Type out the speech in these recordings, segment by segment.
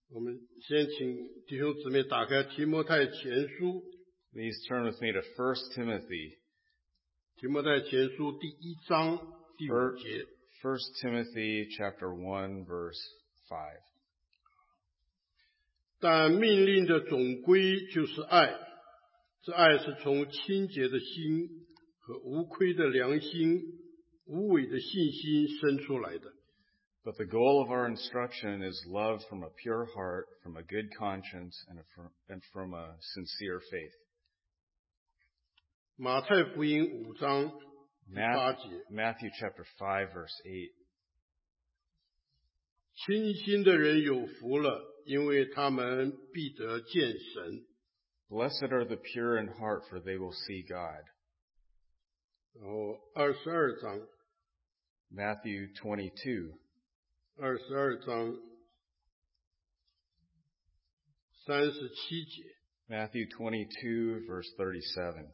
我们先请弟兄姊妹打开提摩太前书， Please turn with me to 1 Timothy. 提摩太前书第1章第5节。 1 Timothy chapter 1 verse 5. 但命令的总归就是爱，这爱是从清洁的心和无亏的良心、无伪的信心生出来的。 But the goal of our instruction is love from a pure heart, from a good conscience, and from a sincere faith. 马太福音5章第8节。 Matthew chapter 5 verse 8. 清心的人有福了，因为他们必得见神。 Blessed are the pure in heart, for they will see God. 然后22章 Matthew 22. 22章37节。 Matthew 22 verse 37.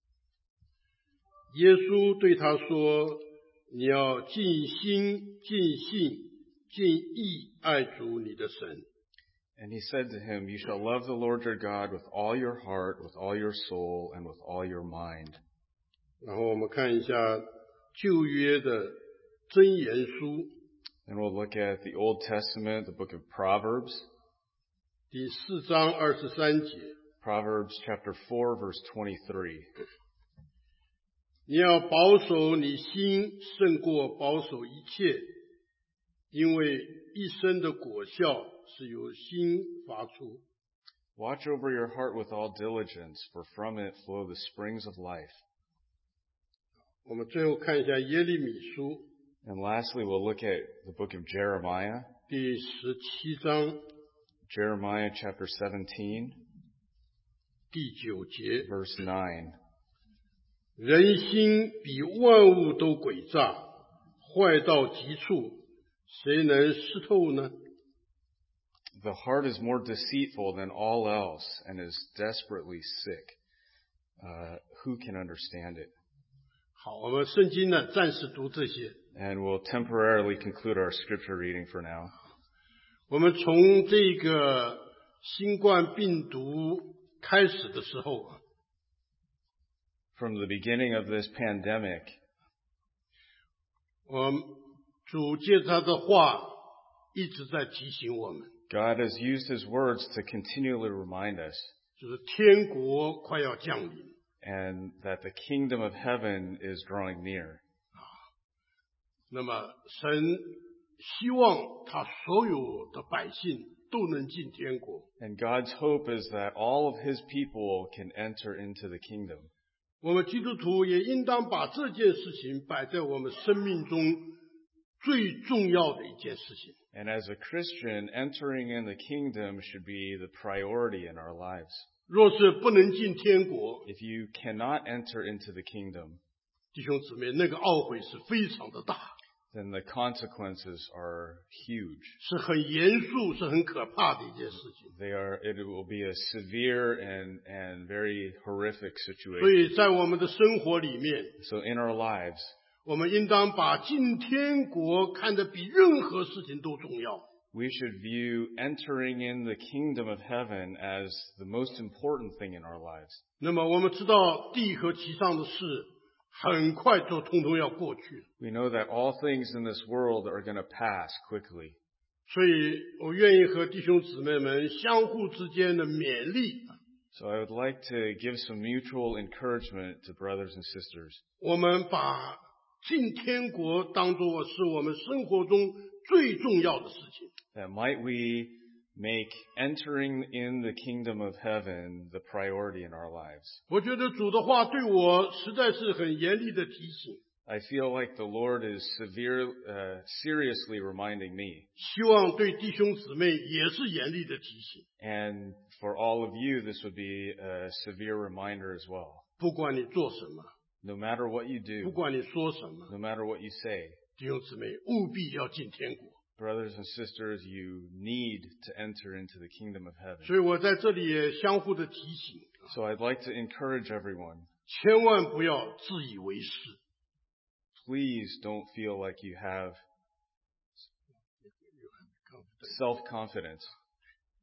耶稣对他说，你要尽心、尽性、尽意爱主你的神。 And he said to him, You shall love the Lord your God with all your heart, with all your soul, and with all your mind. 然后我们看一下旧约的箴言书 And we'll look at the Old Testament, the book of Proverbs. 第4章23节。 Proverbs chapter 4 verse 23. 你要保守你心胜过保守一切，因为一生的果效是由心发出。 Watch over your heart with all diligence, for from it flow the springs of life. 我们最后看一下耶利米书 And lastly, we'll look at the book of Jeremiah. 第17章 Jeremiah chapter 17 第9节。 verse 9. 人心比万物都诡诈，坏到极处，谁能识透呢？ The heart is more deceitful than all else and is desperately sick. Who can understand it? 好，我们圣经呢暂时读这些。 And we'll temporarily conclude our scripture reading for now. 我们从这个新冠病毒开始的时候， From the beginning of this pandemic, 我们主借他的话一直在提醒我们， God has used His words to continually remind us 就是天国快要降临。 and that the kingdom of heaven is drawing near. 那么神希望他所有的百姓都能进天国。 And God's hope is that all of His people can enter into the kingdom. 我们基督徒也应当把这件事情摆在我们生命中最重要的一件事情。 And as a Christian, entering in the kingdom should be the priority in our lives. 若是不能进天国， If you cannot enter into the kingdom, 弟兄姊妹，那个懊悔是非常的大， then the consequences are huge. 是很严肃、是很可怕的一件事情。 It will be a severe and very horrific 所 situation. 以在我们的生活里面， So in our lives, 我们应当把进天国看得比任何事情都重要。 we should view entering in the kingdom of heaven as the most important thing in our lives. 那么我们知道地和其上的事很快就通通要过去了， We know that all things in this world are going to pass quickly. 所以我愿意和弟兄姊妹们相互之间的勉励。 So I would like to give some mutual encouragement to brothers and sisters. 我们把进天国当作是我们生活中最重要的事情。 That might we make entering in the kingdom of heaven the priority in our lives. 我觉得主的话对我实在是很严厉的提醒， I feel like the Lord is seriously reminding me. 希望对弟兄姊妹也是严厉的提醒。 And for all of you, this would be a severe reminder as well. 不管你做什么， No matter what you 不 do, 管你说什么， no matter what you say, 弟兄姊妹务必要进天国。 brothers and sisters, you need to enter into the kingdom of heaven. 所以我在这里也相互的提醒， So I'd like to encourage everyone, 千万不要自以为是。 please don't feel like you have self-confidence.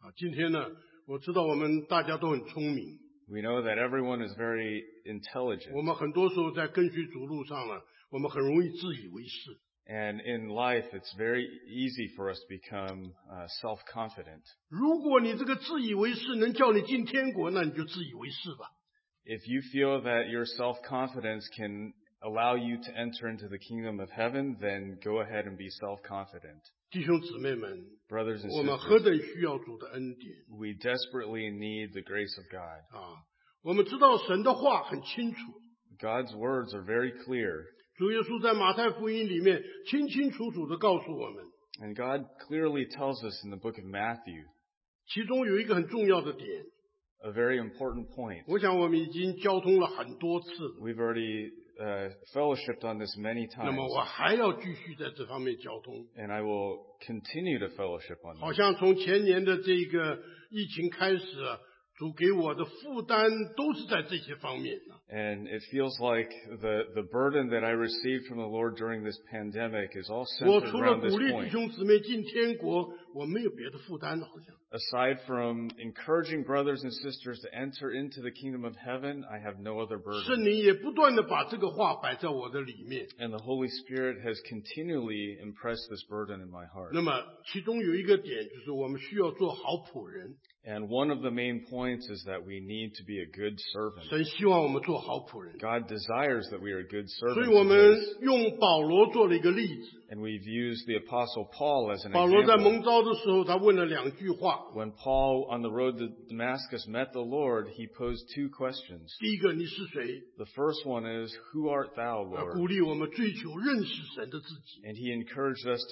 今天呢，我知道我们大家都很聪明， We know that everyone is very intelligent. 我们很多时候在跟随主路上呢，我们很容易自以为是。 And in life, it's very easy for us to become self-confident. 如果你这个自以为是能叫你进天国，那你就自以为是吧。 If you feel that your self-confidence can allow you to enter into the kingdom of heaven, then go ahead and be self-confident. 弟兄姊妹们， Brothers and 我们何 sisters, 等需要主的恩典 we desperately need the grace of God. 啊！我们知道神的话很清楚， God's words are very clear, 主耶稣在马太福音里面清清楚楚地告诉我们， and God clearly tells us in the book of Matthew 其中有一个很重要的点， a very important point. 我想我们已经交通了很多次了， We've already fellowshipped on this many 那 times, 么我还要继续在这方面交通。 and I will continue to fellowship on 好 this. 像从前年的这个疫情开始啊，主给我的负担都是在这些方面的。 And it feels like the burden that I received from the Lord during this pandemic is all 我 centered 除了 around this 鼓励弟 point. 兄姊妹进天国，我没有别的负担了，好像。 Aside from encouraging brothers and sisters to enter into the kingdom of heaven, I have no other 圣 burden. 灵也不断的把这个话摆在我的里面。 And the Holy Spirit has continually impressed this burden in my heart. 那么其中有一个点，就是我们需要做好仆人。 And one of the main points is that we need to be a good servant. 神希望我们做好仆人， God desires that we are good 所以 servants 我 of 们 His. 用保罗做了一个例子。 And we've used the Apostle Paul as an 保罗在 example. 蒙召的时候，他问了2句话。 When Paul on the road to Damascus met the Lord, he posed 2 questions. 第一个，你是谁？ The first one is, Who art thou, 他 Lord? 鼓励我们追求认识神的自己。 And he encouraged us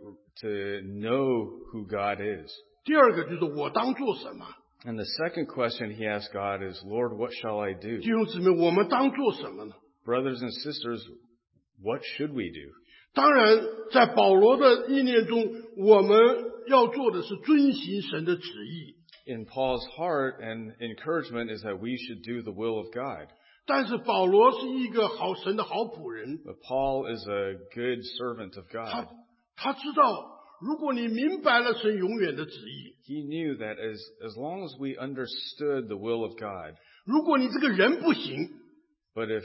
to know who God is. 第二个就是我当做什么？ And the second question he asked God is, Lord, what shall I do? 弟兄姊妹，我们当做什么呢？ Brothers and sisters, what should we do? 当然，在保罗的意念中，我们要做的是遵行神的旨意。 In Paul's heart and encouragement is that we should do the will of God. 但是保罗是一个神的好仆人， But Paul is a good servant of God. 他知道，如果你明白了神永远的旨意， He knew that as long as we understood the will of God, 如果你这个人不行， but if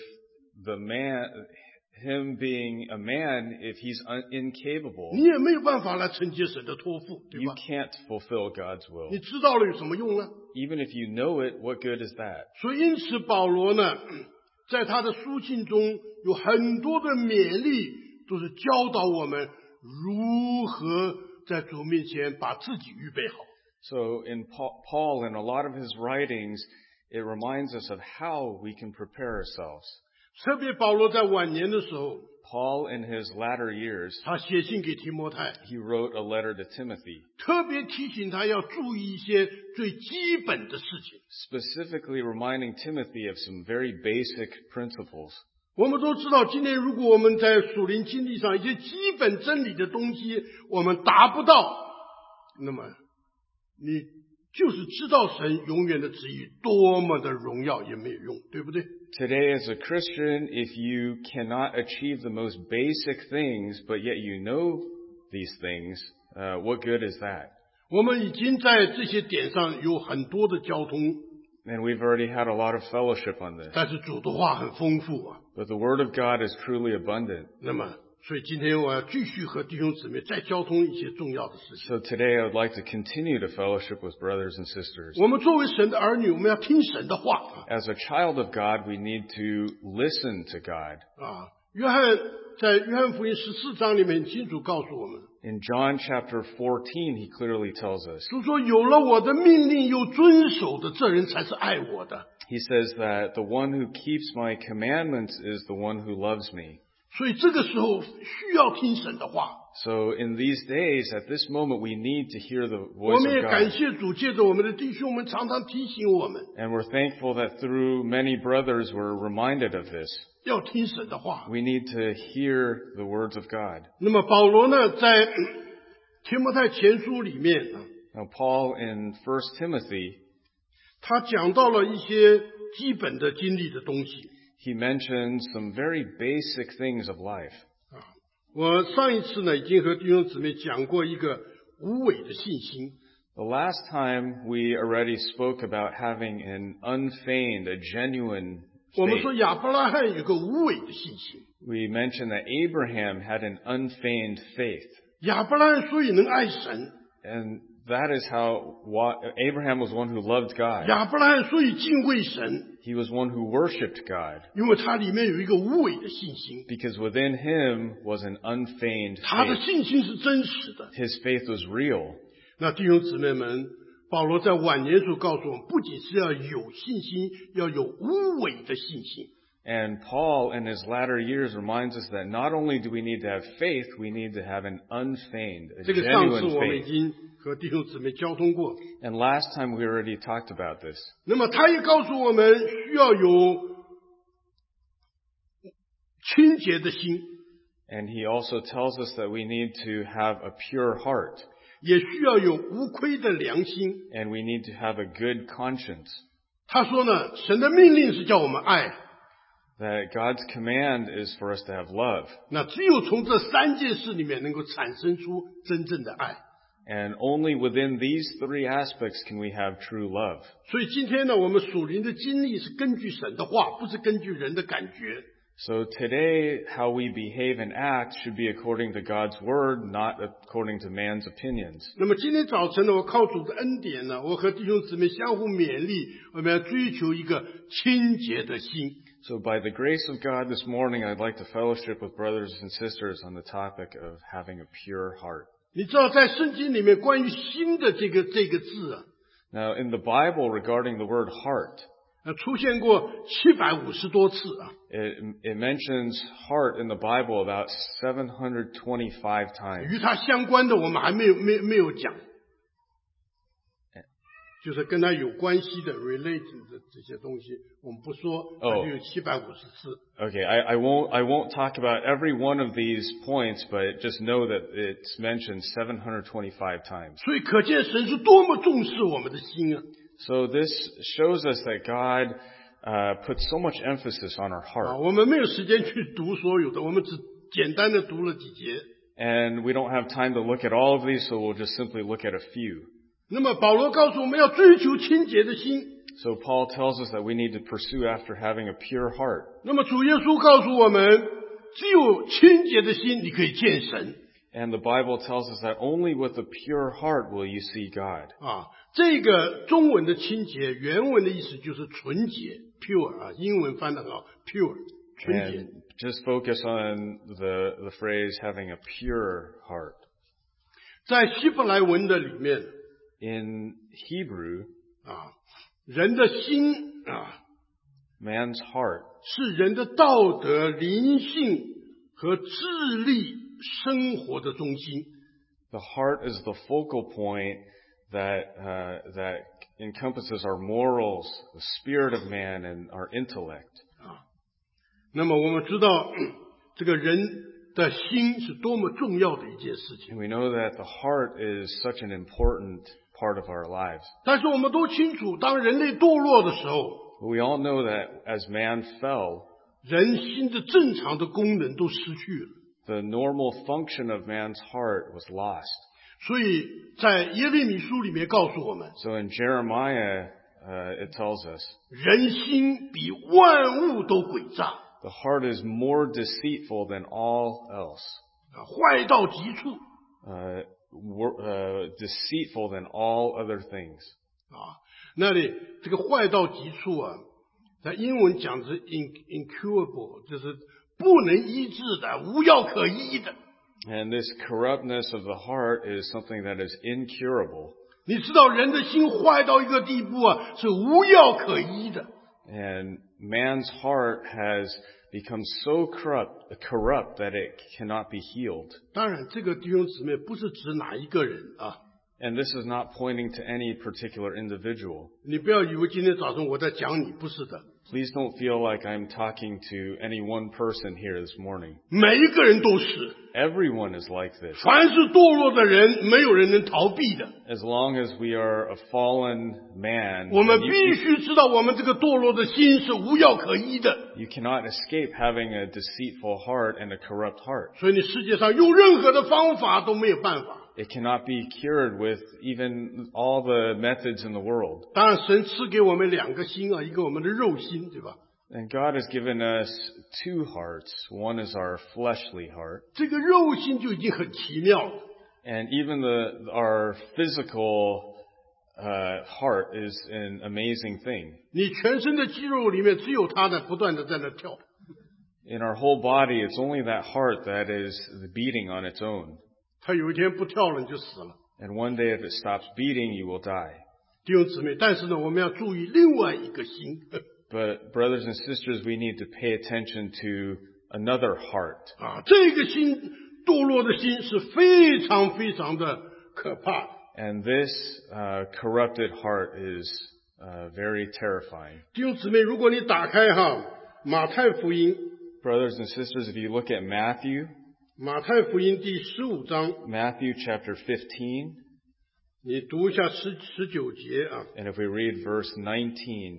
him being a man, if he's incapable, 你也没有办法来承接神的托付，对 you 吧？ can't fulfill God's will. 你知道了有什么用呢？ Even if you know it, what good is that? 所以因此保罗呢，在他的书信中有很多的勉励，都是教导我们如何在主面前把自己预备好。 So in Paul, in a lot of his writings, it reminds us of how we can prepare ourselves. 特别保罗在晚年的时候， Paul, in his latter years, 他写信给提摩太， he wrote a letter to Timothy, 特别提醒他要注意一些最基本的事情。 specifically reminding Timothy of some very basic principles. 我们都知道，今天如果我们在属灵经历上一些基本真理的东西我们达不到，那么你就是知道神永远的旨意多么的荣耀也没有用，对不对？ Today, as a Christian, if you cannot achieve the most basic things, but yet you know these things, what good is that? 我们已经在这些点上有很多的交通， And we've already had a lot of fellowship on this. 但是主的话很丰富啊。 But the Word of God is truly abundant. 那么，所以今天我要继续和弟兄姊妹再交通一些重要的事情。 So today I would like to continue to fellowship with brothers and sisters. 我们作为神的儿女，我们要听神的话 As a child of God, we need to listen to God. 啊。在约翰福音14章里面很清楚告诉我们， In John chapter 14, he clearly tells us, 主说有了我的命令又遵守的，这人才是爱我的。 he says that the one who keeps my commandments is the one who loves me. 所以这个时候需要听神的话。 So in these days, at this moment, we need to hear the 我 voice 们也 of 感 God. 谢主，借着我们的弟兄们常常提醒我们 And we're thankful that through many brothers we're reminded of this. 要听神的话。 We need to hear the words of God. 那么保罗呢，在提摩太前书里面， Now Paul in 1 Timothy, 他讲到了一些基本的经历的东西。 he mentions some very basic things of life. 我上一次呢，已经和弟兄姊妹讲过一个无伪的信心。 The last time we already spoke about having an unfeigned, a genuine 我们说 faith. 亚伯拉罕有个无伪的信心， We mentioned that Abraham had an unfeigned faith. 亚伯拉罕所以能爱神， And that is how Abraham was one who loved God. 亚伯拉罕所以敬畏神， He was one who worshiped God 因为他里面有一个无伪的信心， because within him was an unfeigned 他的 faith. 信心是真实的。 His faith was real. 那弟兄姊妹们，保罗在晚年时告诉我们，不仅是要有信心，要有无伪的信心。 And Paul in his latter years reminds us that not only do we need to have faith, we need to have an unfeigned, a 这个上次 genuine 我们已 faith. 经和弟兄姊妹交通过。 And last time we already talked about this. 那么他也告诉我们，需要有清洁的心， And he also tells us that we need to have a pure heart. 也需要有无亏的良心。 And we need to have a good conscience. 他说呢，神的命令是叫我们爱， That God's command is for us to have love. 那只有从这三件事里面能够产生出真正的爱。 And only within these three aspects can we have true love. 所以今天呢，我们属灵的经历是根据神的话，不是根据人的感觉。 So today, how we behave and act should be according to God's word, not according to man's opinions. 那么今天早晨呢，我靠主的恩典呢，我和弟兄姊妹相互勉励，我们要追求一个清洁的心。 So by the grace of God this morning, I'd like to fellowship with brothers and sisters on the topic of having a pure heart. 你知道在圣经里面关于心的这个字啊， Now, in the Bible, regarding the word heart, 出现过750多次啊。 it mentions heart in the Bible about 725 times. 与它相关的我们还没有讲，就是跟它有关系的 related 的这些东西，我们不说，它就有750次。 Okay, I won't talk about every one of these points, but just know that it's mentioned 725 times. 所以可见神是多么重视我们的心啊！ So this shows us that God puts so much emphasis on our 啊， heart. 我们没有时间去读所有的，我们只简单的读了几节。 And we don't have time to look at all of these, so we'll just simply look at a few. 那么保罗告诉我们要追求清洁的心， So Paul tells us that we need to pursue after having a pure heart. 那么主耶稣告诉我们，只有清洁的心，你可以见神 And the Bible tells us that only with a pure heart will you see God. 啊。这个中文的清洁，原文的意思就是纯洁 （pure） 啊，英文翻得好 （pure） 纯洁。 And just focus on the phrase having a pure heart. 在希伯来文的里面 In Hebrew, 啊，人的心啊， man's heart 是人的道德、灵性和智力生活的中心。 The heart is the focal point that encompasses our morals, the spirit of man, and our intellect. 那么我们知道，这个人的心是多么重要的一件事情。 And we know that the heart is such an important part of our lives. 但是我们都清楚，当人类堕落的时候， But we all know that as man fell, 人心的正常的功能都失去了。 the normal function of man's heart was lost. 所以在耶利米书里面告诉我们， So in Jeremiah, it tells us, 人心比万物都诡诈， the heart is more deceitful than all else, 坏到极处 deceitful than all other things. 啊。那里这个坏到极处啊，在英文讲的是 incurable， 就是不能医治的，无药可医的。 And this corruptness of the heart is something that is incurable. 你知道人的心坏到一个地步啊，是无药可医的。 And man's heart has become so corrupt that it cannot be healed. 当然，这个弟兄姊妹不是指哪一个人啊， And this is not pointing to any particular individual. 你不要以为今天早上我在讲你，不是的， Please don't feel like I'm talking to any one person here this morning. 每一个人都是， Everyone is like this. 凡是堕落的人，没有人能逃避的。 As long as we are a fallen man, 我们 then 必须知道，我们这个堕落的心是无药可医的。 you cannot escape having a deceitful heart and a corrupt heart. 所以你世界上用任何的方法都没有办法。 It cannot be cured with even all the methods in the world. 当然，神赐给我们两个心啊，一个我们的肉心，对吧？ And God has given us two hearts. One is our fleshly heart. 这个肉心就已经很奇妙了。 And even our physical heart is an amazing thing. 你全身的肌肉里面只有它不断的在那跳。 In our whole body, it's only that heart that is beating on its own. 它有一天不跳了，你就死了。 And one day if it stops beating, you will die. 弟兄姊妹，但是呢，我们要注意另外一个心。 But brothers and sisters, we need to pay attention to another heart. 啊，这个心堕落的心是非常非常的可怕。 And this corrupted heart is very terrifying. 弟兄姊妹，如果你打开马太福音， Brothers and sisters, if you look at Matthew 马太福音第15章， Matthew chapter 15, 你读一下19节啊。 and if we read verse 19,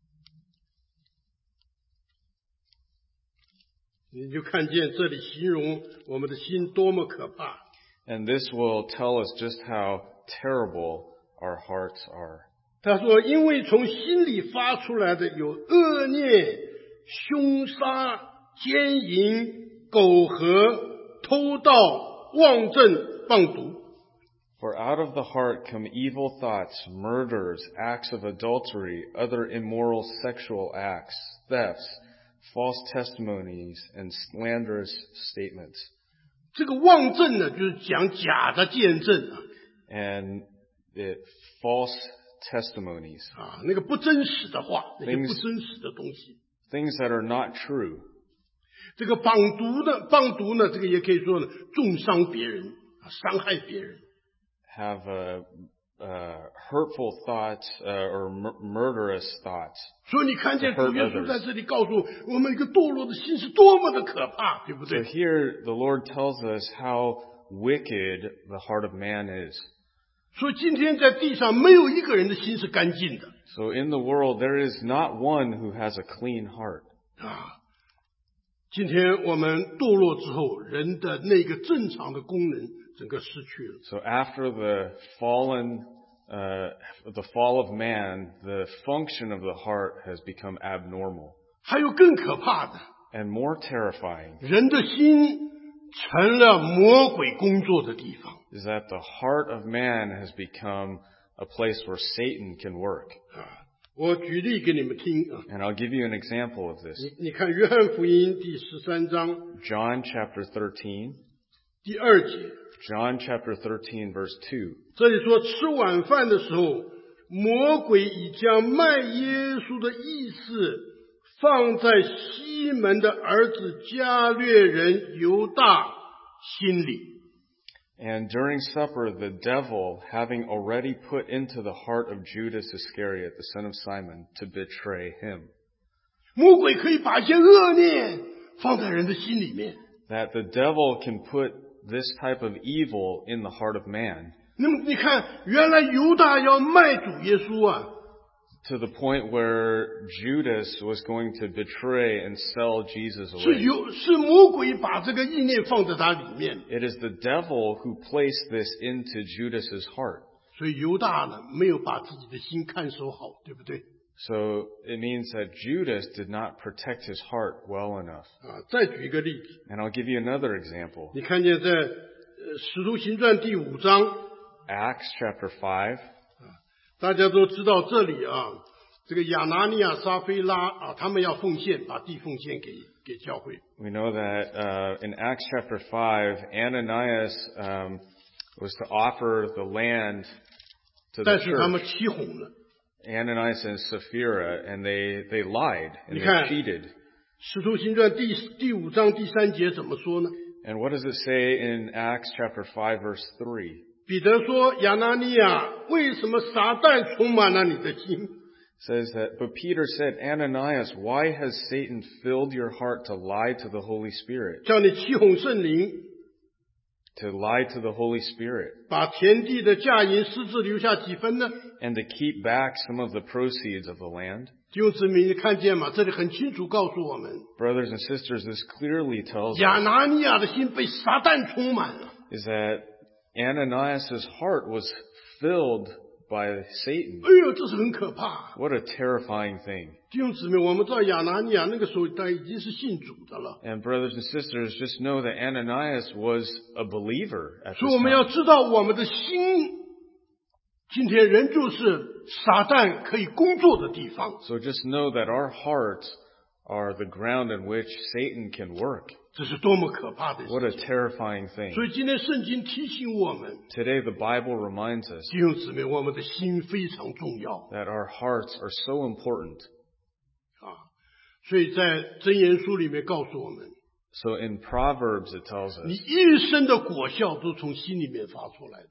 你就看见这里形容我们的心多么可怕。 and this will tell us just how terrible our hearts are. 他说，因为从心里发出来的有恶念、凶杀、奸淫、苟合、偷盗、妄政、谤毒。 For out of the heart come evil thoughts, murders, acts of adultery, other immoral sexual acts, thefts, false testimonies, and slanderous statements. 这个妄证呢，就是讲假的见证啊， And false testimonies, 那个不真实的话，那些不真实的东西。 things that are not true. 这个谤毒呢，这个也可以说呢，重伤别人伤害别人。 Have hurtful thoughts or murderous thoughts. 所以你看见主耶稣在这里告诉我们，一个堕落的心是多么的可怕，对不 So 对？ here the Lord tells us how wicked the heart of man is. 所以今天在地上没有一个人的心是干净的 So in the world there is not one who has a clean heart. 啊。今天我们堕落之后，人的那个正常的功能整个失去了。 So after the fall of man, the function of the heart has become abnormal. 还有更可怕的， And more terrifying 人的心成了魔鬼工作的地方 is that the heart of man has become a place where Satan can work. 啊。我举例给你们听啊， And I'll give you an example of this. 你看约翰福音第13章 John chapter 13. 第2节， John chapter 13 verse 2. 这里说吃晚饭的时候，魔鬼已将卖耶稣的意思放在西门的儿子加略人犹大心里。 And during supper, the devil, having already put into the heart of Judas Iscariot, the son of Simon, to betray him. 魔鬼可以把一些恶念放在人的心里面。 That the devil can put this type of evil in the heart of man. 那么你看，原来犹大要卖主耶稣啊， To the point where Judas was going to betray and sell Jesus 是 away. 是魔鬼把这个意念放在他里面， It is the devil who placed this into Judas's heart. 所以犹大呢没有把自己的心看守好，对不对？ So it means that Judas did not protect his heart well enough. 啊，再举一个例子， And I'll give you another example. 你看见在使徒行传第5章， Acts chapter 5. 大家都知道这里啊，这个亚拿尼亚、撒非拉啊，他们要奉献，把地奉献给教会。 We know that in Acts chapter 5, Ananias was to offer the land to the 但是他们 church. 起哄了。 Ananias and Sapphira, and they lied and 你 they 看 cheated. 使徒行传第5章第3节怎么说呢？ And what does it say in Acts chapter 5 verse 3? 彼得说：“亚拿尼亚，为什么撒旦充满了你的心？ Says that, but Peter said, Ananias, why has Satan filled your heart to lie to the Holy Spirit? 叫你起哄圣灵， To lie to the Holy Spirit, 把田地的价银私自留下几分呢？” and to keep back some of the proceeds of the land. 弟兄姊妹，你看见吗？这里很清楚告诉我们， Brothers and sisters, this clearly tells 亚 us 拿尼亚的心被撒旦充满了。 is that Ananias' heart was filled by Satan. 哎呦，这是很可怕。 What a terrifying thing. 弟兄姊妹，我们知道亚拿尼亚那个时候他已经是信主的了， And brothers and sisters, just know that Ananias was a believer at 所 this 以我们要 time. 知道我们的心，今天仍旧是撒旦可以工作的地方。 So just know that our hearts are the ground in which Satan can work. 这是多么可怕的事 What a 情！ terrifying thing. 所以今天圣经提醒我们， Today the Bible reminds us 弟兄姊妹，我们的心非常重要 that our hearts are so important. 啊！所以在箴言书里面告诉我们， So in Proverbs it tells 你 us 一生的果效都从心里面发出来的。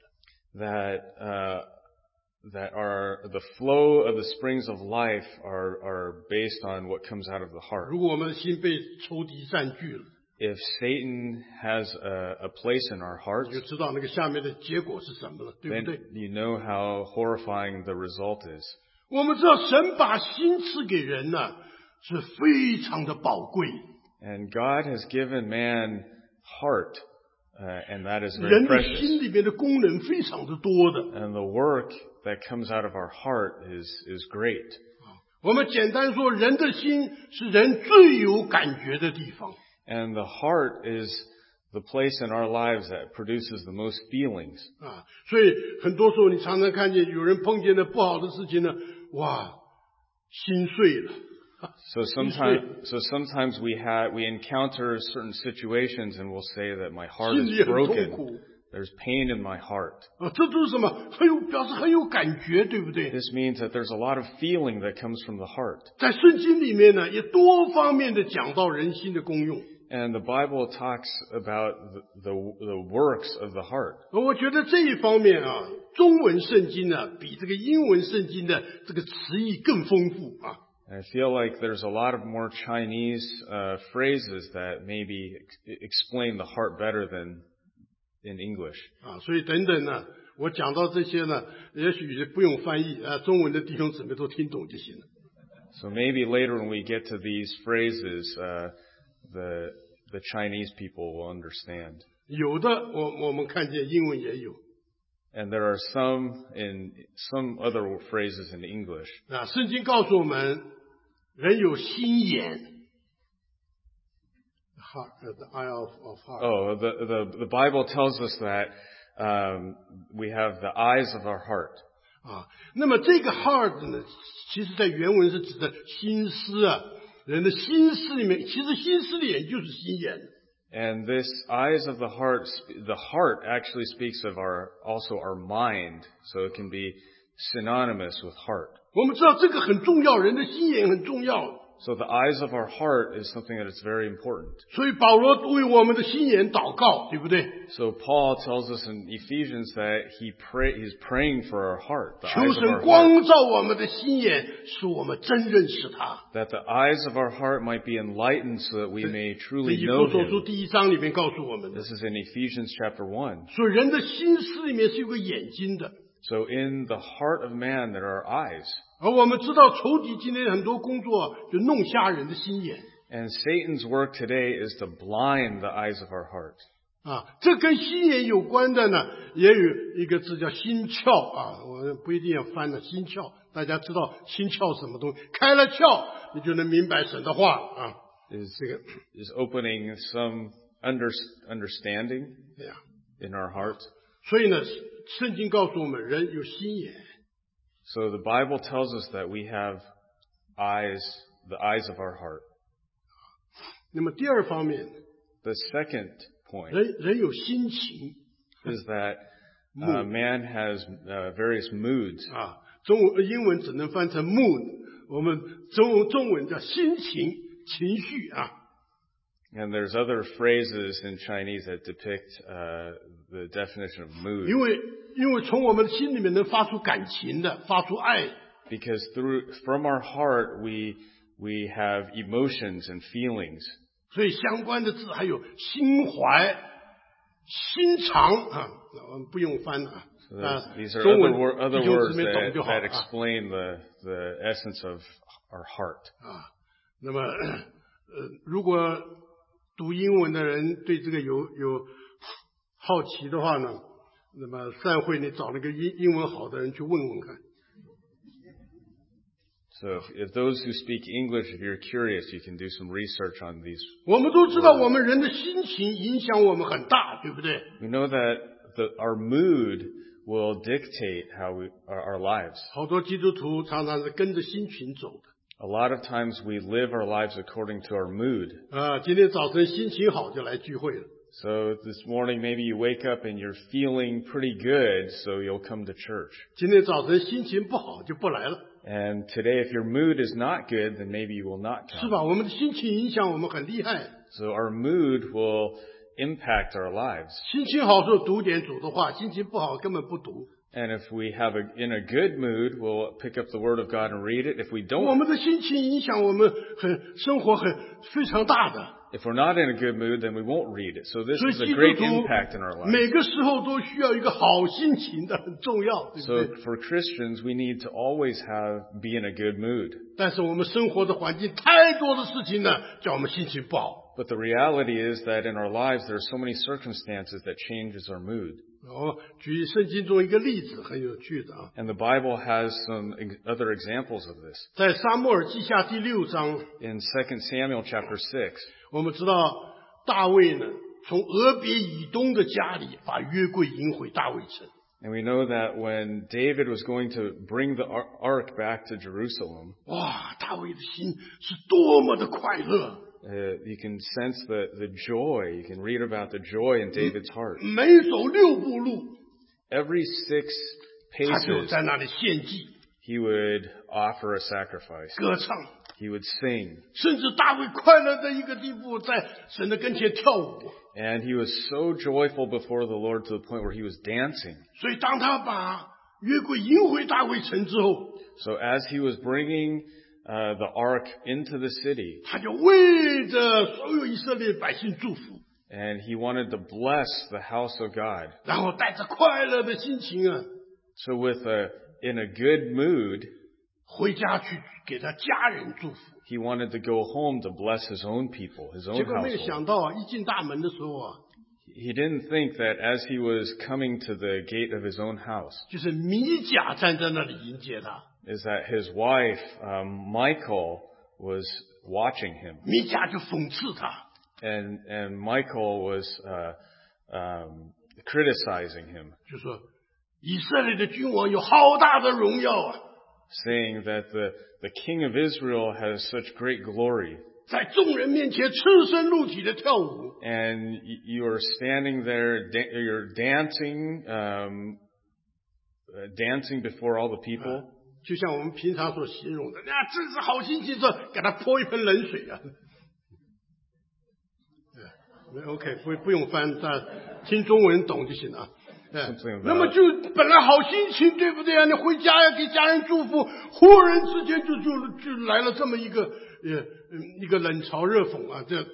that the flow of the springs of life are based on what comes out of the heart. 如果我们的心被仇敌占据了， If Satan has a place in our 你 hearts, 就知道那个下面的结果是什么了，对不 then 对？ you know how horrifying the result is. 我们知道神把心赐给人呢，是非常的宝贵。 And God has given man heart, and that is very 人的 precious. 心里面的功能非常的多的。 And the work that comes out of our heart is great. 我们简单说，人的心是人最有感觉的地方。 And the heart is the place in our lives that produces the most feelings. 啊，所以很多时候你常常看见有人碰见了不好的事情呢，哇，心碎了。 So sometimes we encounter certain situations and we'll say that my heart 心里 is 很痛 broken. 苦 There's pain in my heart. 啊，这都是什么？表示很有感觉，对不对？ This means that there's a lot of feeling that comes from the heart. 在圣经里面呢，也多方面的讲到人心的功用。 And the Bible talks about the works of the heart. 我觉得这一方面啊，中文圣经呢，比这个英文圣经的这个词义更丰富啊。 I feel like there's a lot of more Chinese phrases that maybe explain the heart better than in English. 啊，所以等等呢，我讲到这些呢，也许不用翻译啊，中文的弟兄姊妹都听懂就行了。 So maybe later when we get to these phrases, the Chinese people will understand. 有的我们看见英文也有 And there are some other phrases in English. 啊，圣经告诉我们，人有心眼 ，heart, the eye of heart。 Oh, the Bible tells us that we have the eyes of our heart. 啊，那么这个 heart 呢，其实在原文是指的心思啊，人的心思里面，其实心思里也就是心眼。 And this eyes of the heart actually speaks of also our mind, so it can be synonymous with heart. 我们知道这个很重要，人的心眼很重要， So the eyes of our heart is something that is very important. 所以保罗为我们的心眼祷告，对不对？ So Paul tells us in Ephesians that he's praying for our heart, the 求 eyes of 神 our heart, 光照我们的心眼，使我们真认识他。 that the eyes of our heart might be enlightened so that we may 这 truly 以 know 弗所书 him. 第1章里面告诉我们的， This is in Ephesians chapter 1. 所以人的心思里面是有个眼睛的。 So in the heart of man there are eyes. 而我们知道仇敌今天很多工作就弄瞎人的心眼 And Satan's work today is to blind the eyes of our heart. 啊，这跟心眼有关的呢，也有一个字叫心窍啊，我不一定要翻了，心窍，大家知道心窍什么东西？开了窍，你就能明白神的话啊。 Is opening some understanding 对呀， in our heart. 所以呢，圣经告诉我们，人有心眼。 So the Bible tells us that we have eyes, the eyes of our heart. 那么第二方面， The second point 人有心情 is that man has various moods. 啊，英文只能翻成 mood， 我们中文叫心情、情绪啊。 And there's other phrases in Chinese that depict the definition of mood. 因为从我们的心里面能发出感情的，发出爱。 Because from our heart we have emotions and feelings. 所以相关的字还有心怀、心肠啊，我们不用翻啊。 So these are 中文 other 弟兄 words 姊妹懂就好 that 啊。 explain the essence of our heart. 啊，那么如果读英文的人对这个有好奇的话呢， 那么散会你找那个英文好的人去问问看。 So if those who speak English, if you're curious, you can do some research on these. 我们都知道我们人的心情影响我们很大，对不对？ We know that our mood will dictate how our lives. 好多基督徒常常是跟着心情走的。 A lot of times we live our lives according to our mood. 今天早晨心情好就来聚会了。 So this morning maybe you wake up and you're feeling pretty good, so you'll come to church. 今天早晨心情不好就不来了， And today if your mood is not good, then maybe you will not 是 come. 吧？我们的心情影响我们很厉害。 So our mood will impact our lives. 心情好时候读点主的话，心情不好根本不读。 And if we have in a good mood, we'll pick up the Word of God and read it. If we 我 don't, 们的心情影响我们生活非常大的。 if we're not in a good mood, then we won't read it. So this 所以 is a 基督 great 徒 impact in our lives. 每个时候都需要一个好心情的，很重要，对不 So 对？ for Christians, we need to always be in a good mood. 但是我们生活的环境太多的事情呢，叫我们心情不好。 But the reality is that in our lives, there are so many circumstances that changes our mood. 我举圣经中一个例子，很有趣的啊， And the Bible has some other examples of this. 在撒母耳记下第6章， In 2 Samuel chapter 6, 我们知道大卫呢，从俄别以东的家里把约柜迎回大卫城。 and we know that when David was going to bring the ark back to Jerusalem, 哇，大卫的心是多么的快乐！ you can sense the joy. You can read about the joy in David's heart. 每走6步路， Every 6 他就 paces, 在那里献祭、 he would offer a sacrifice. 歌唱， He would sing. 甚至大卫快乐的一个地步，在神的跟前跳舞。 And he was so joyful before the Lord to the point where he was dancing. 所以当他把约柜迎回大卫城之后， So as he was bringing the ark into the city, 他就为着所有以色列百姓祝福， and he wanted to bless the house of God. 然后带着快乐的心情啊， So in a good mood, 回家去给他家人祝福。 he wanted to go home to bless his own people, his 结 own 果没有 household. 想到啊，一进大门的时候啊， He didn't think that as he was coming to the gate of his own house, 就是米甲站在那里迎接他。 is that his wife, Michal, was watching him. 米甲就讽刺他， And Michal was criticizing him, 就说以色列的君王有好大的荣耀啊， saying that the king of Israel has such great glory. 在众人面前赤身露体的跳舞。 And you are standing there, you're dancing, dancing before all the people. 就像我们平常所形容的，真是好心情，说给他泼一盆冷水啊。OK， 不用翻，但听中文懂就行了。那么就本来好心情，对不对啊？你回家要给家人祝福，忽然之间就来了这么一个冷嘲热讽啊！这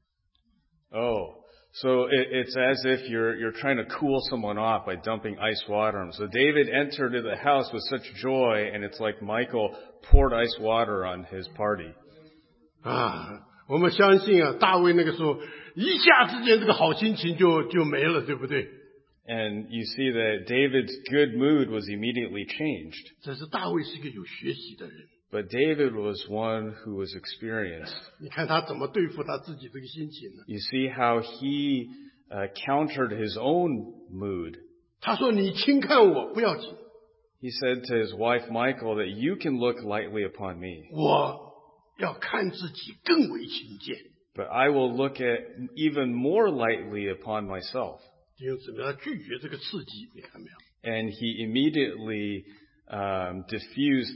Oh, so it's as if you're trying to cool someone off by dumping ice water on them. So David entered the house with such joy, and it's like Michal poured ice water on his party. 啊，我们相信啊，大卫那个时候一下之间这个好心情就没了，对不对？ And you see that David's good mood was immediately changed. 这是大卫是一个有学习的人， But David was one who was experienced. 你看他怎么对付他自己这个心情呢？ You see how he countered his own mood. 他说：“你轻看我不要紧， He said to his wife Michal that you can look lightly upon me, 我要看自己更为轻贱。 but I will look at even more lightly upon myself. ” 弟兄姊妹，他拒绝这个刺激，你看没有？ And he immediately diffused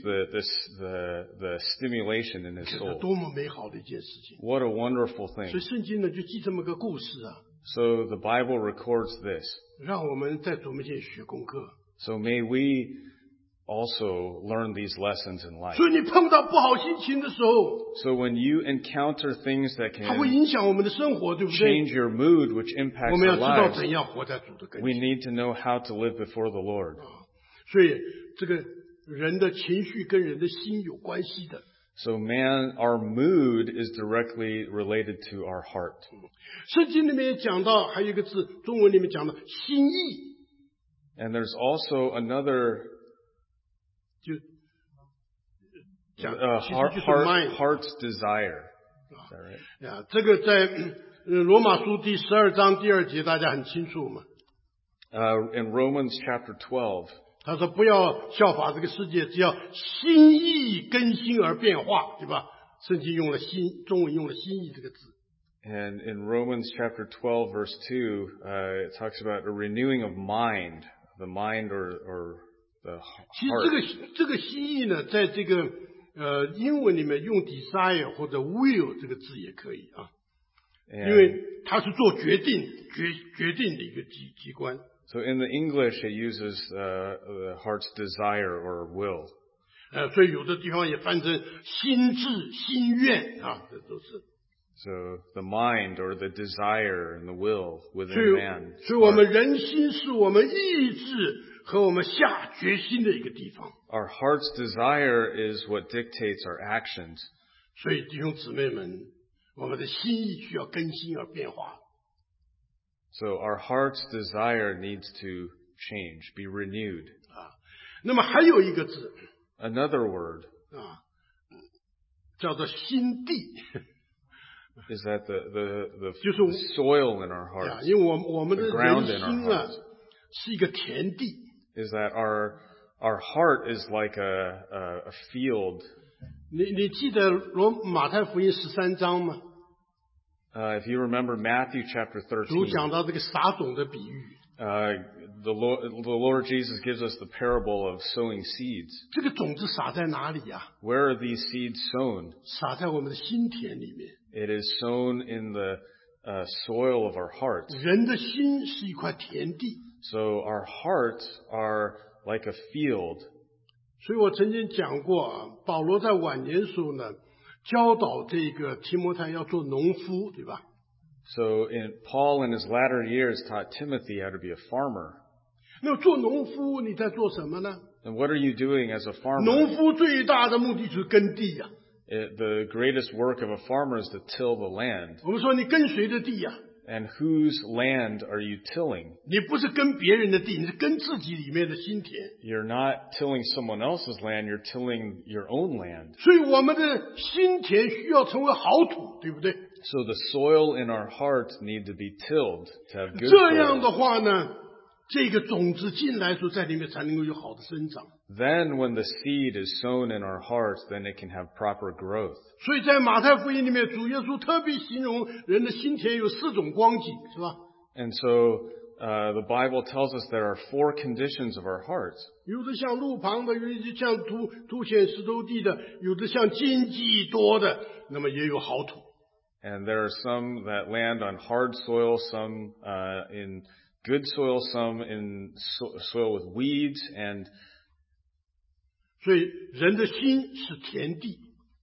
the stimulation in his 这是 soul. 多么美好的一件事情！ What a wonderful 所以 thing. 圣经呢就记这么个故事啊， So the Bible records this. 让我们在主面前学功课。 So may we also learn these lessons in life. 所以你碰到不好心情的时候， So when you encounter things that 它会 can 影响我们的生活，对不对？ change your mood, which 我 impacts 们要 our 知道 lives, 怎样活在主的跟 we 前。 need to know how to live before the Lord. 所以这个人的情绪跟人的心有关系的。 So our mood is directly related to our heart. 圣经里面也讲到，还有一个字，中文里面讲到心意。 And there's also another 就讲其实就是 mind heart's desire. Is that right? 呀，这个在罗马书第12章第2节大家很清楚嘛。 In Romans chapter 12, 他说不要效法这个世界，只要心意更新而变化，对吧？圣经用了心，中文用了心意这个字。 and in Romans chapter 12 verse 2, it talks about a renewing of mind, the mind or the 其实 heart. 这个心意呢，在这个英文里面用 desire 或者 will 这个字也可以啊，因为它是做决定的一个机关。 So in the English, it uses the heart's desire or will. 所以有的地方也翻成心智、心愿啊，这都是。 So the mind or the desire and the will 所 within man. 以我们人心是我们意志和我们下决心的一个地方。 Our heart's desire is what dictates our actions. 所以弟兄姊妹们，我们的心意需要更新而变化。 So our heart's desire needs to change, be renewed. 那么还有一个字 Another word 叫做心地。 is that the 就是 soil in our hearts, 因为我们的 the ground 人 in our 心 hearts, 是一个田地。 is that our heart is like a field. 你记得马太福音13章吗？ If you remember Matthew chapter 主 13, 讲到这个撒种的比喻。 the Lord Jesus gives us the parable of sowing seeds. 这个种子撒在哪里呀？ Where are these seeds sown? 撒在我们的心田里面。 It is sown in the soil of our hearts. 人的心是一块田地。 So our hearts are like a field. 所以我曾经讲过保罗在晚年时候呢，教导这个提摩太要做农夫，对吧？ So Paul in his latter years taught Timothy how to be a farmer. 那做农夫你在做什么呢？ And what are you doing as a farmer? 农夫最大的目的就是耕地呀。 The greatest work of a farmer is to till the land. 我们说你耕谁的地呀？ And whose land are you tilling? 你不是耕别人的地，你是耕自己里面的心田。 You're not tilling someone else's land, you're tilling your own land. 所以我们的心田需要成为好土，对不对？ So the soil in our hearts need to be tilled to have good 这样 soil. 的话呢，这个种子进来的时候，在里面才能够有好的生长。 Then when the seed is sown in our hearts, then it can have proper growth. 所以在马太福音里面，主耶稣特别形容人的心田有4种光景，是吧？ And so the Bible tells us there are 4 conditions of our hearts. 有的像路旁的，有的像凸显石头地的，有的像荆棘多的，那么也有好土。 And there are some that land on hard soil, some in good soil, some in soil with weeds, and 所以人的心是田地，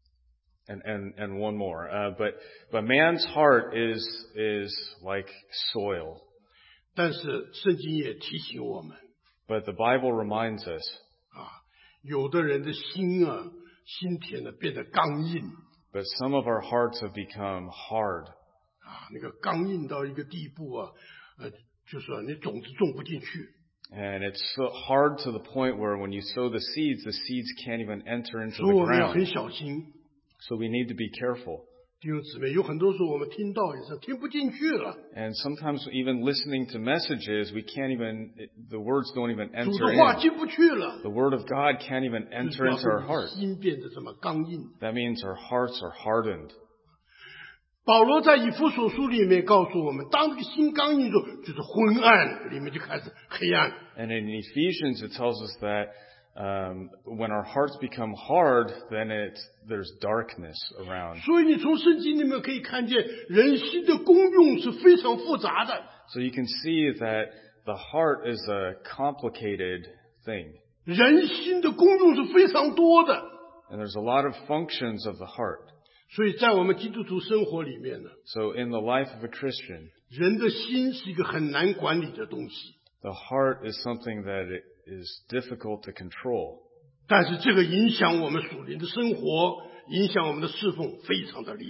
and one more. But man's heart is like soil. 但是圣经也提醒我们 But the Bible reminds us 有的人的心心田变得刚硬 that some of our hearts have become hard. 那个刚硬到一个地步就是你种子种不进去。 And it's so hard to the point where when you sow the seeds can't even enter into 所以 the 我们要很 ground. 小心。 So we need to be careful. 弟兄姊妹，有很多时候我们听到也是听不进去了， And sometimes even listening to messages, the worwords don't even 主 enter 的话 in. 进不去了， The Word of God can't even 就 enter 是表 into 示 our 你 heart. 心变得这么刚硬。 That means our hearts are hardened. 保罗在以弗所书里面告诉我们，当这个心刚硬的时候，就是昏暗，里面就开始黑暗。 And in Ephesians, it tells us that when our hearts become hard, then there's darkness around. 所以你从圣经里面可以看见，人心的功用是非常复杂的。 So you can see that the heart is a complicated thing. 人心的功用是非常多的， And there's a lot of functions of the heart. 所以在我们基督徒生活里面呢， So in the life of a Christian, 人的心是一个很难管理的东西。 the heart is something that it is difficult to control. 但是这个影响我们属灵的生活，影响我们的侍奉，非常的厉害。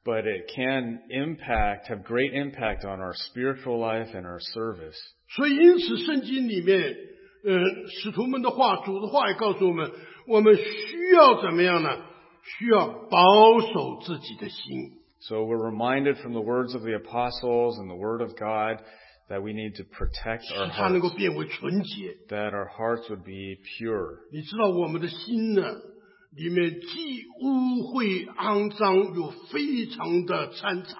but it can have great impact on our spiritual life and our service. 所以因此圣经里面使徒们的话，主的话也告诉我们，我们需要怎么样呢？需要保守自己的心。 So we're reminded from the words of the apostles and the word of God that we need to protect 使 our 它能够 hearts, 变为纯洁。 that our hearts would be pure. 你知道我们的心呢，里面既污秽肮脏，又非常的掺杂。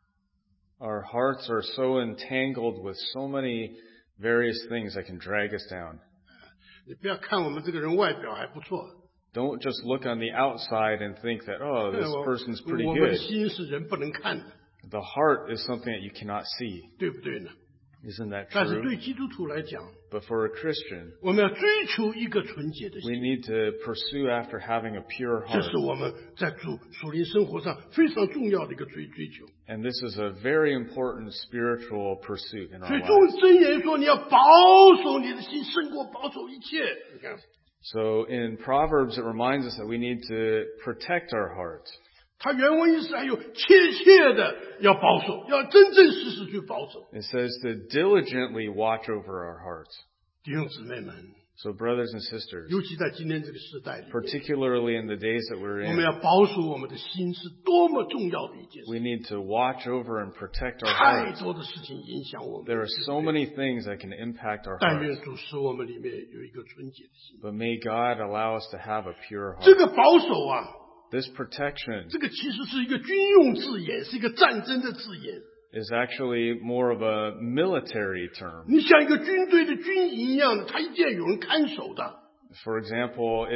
Our hearts are so entangled with so many various things that can drag us down. 你不要看我们这个人外表还不错， Don't just look on the outside and think that, oh, this 我 person's pretty 我们的 good. 心是人不能看的， The heart is something that you cannot see. 对不对呢？ Isn't that 但是 true? 对基督徒来讲， But for a Christian, 我们要追求一个纯洁的 we 心， need to pursue after having a pure 这 heart. 是我们在属灵生活上非常重要的一个追求。 And this is a very important spiritual pursuit in 所 our 以 lives. 箴言说，你要保守你的心，胜过保守一切。你看， So in Proverbs, it reminds us that we need to protect our heart. 他原文意思还有切切的要保守，要真正实实去保守。 It says to diligently watch over our hearts. 弟兄姊妹们， So brothers and sisters, 尤其在今天这个时代里， particularly in the days that we're 我们 in, 要保守我们的心是多么重要的一件 we 事。 need to watch over and protect our 太 hearts. 多的事情影响我们， There are so many things that can impact our 但 hearts. 愿主使我们里面有一个纯洁的心。 But may God allow us to have a pure 这 heart. 个保守啊， This protection 这个其实是一个军用字眼，是一个战争的字眼。 is actually more of a military term. 你像一个军队的军营一样的，它一定要有人看守的。 For example,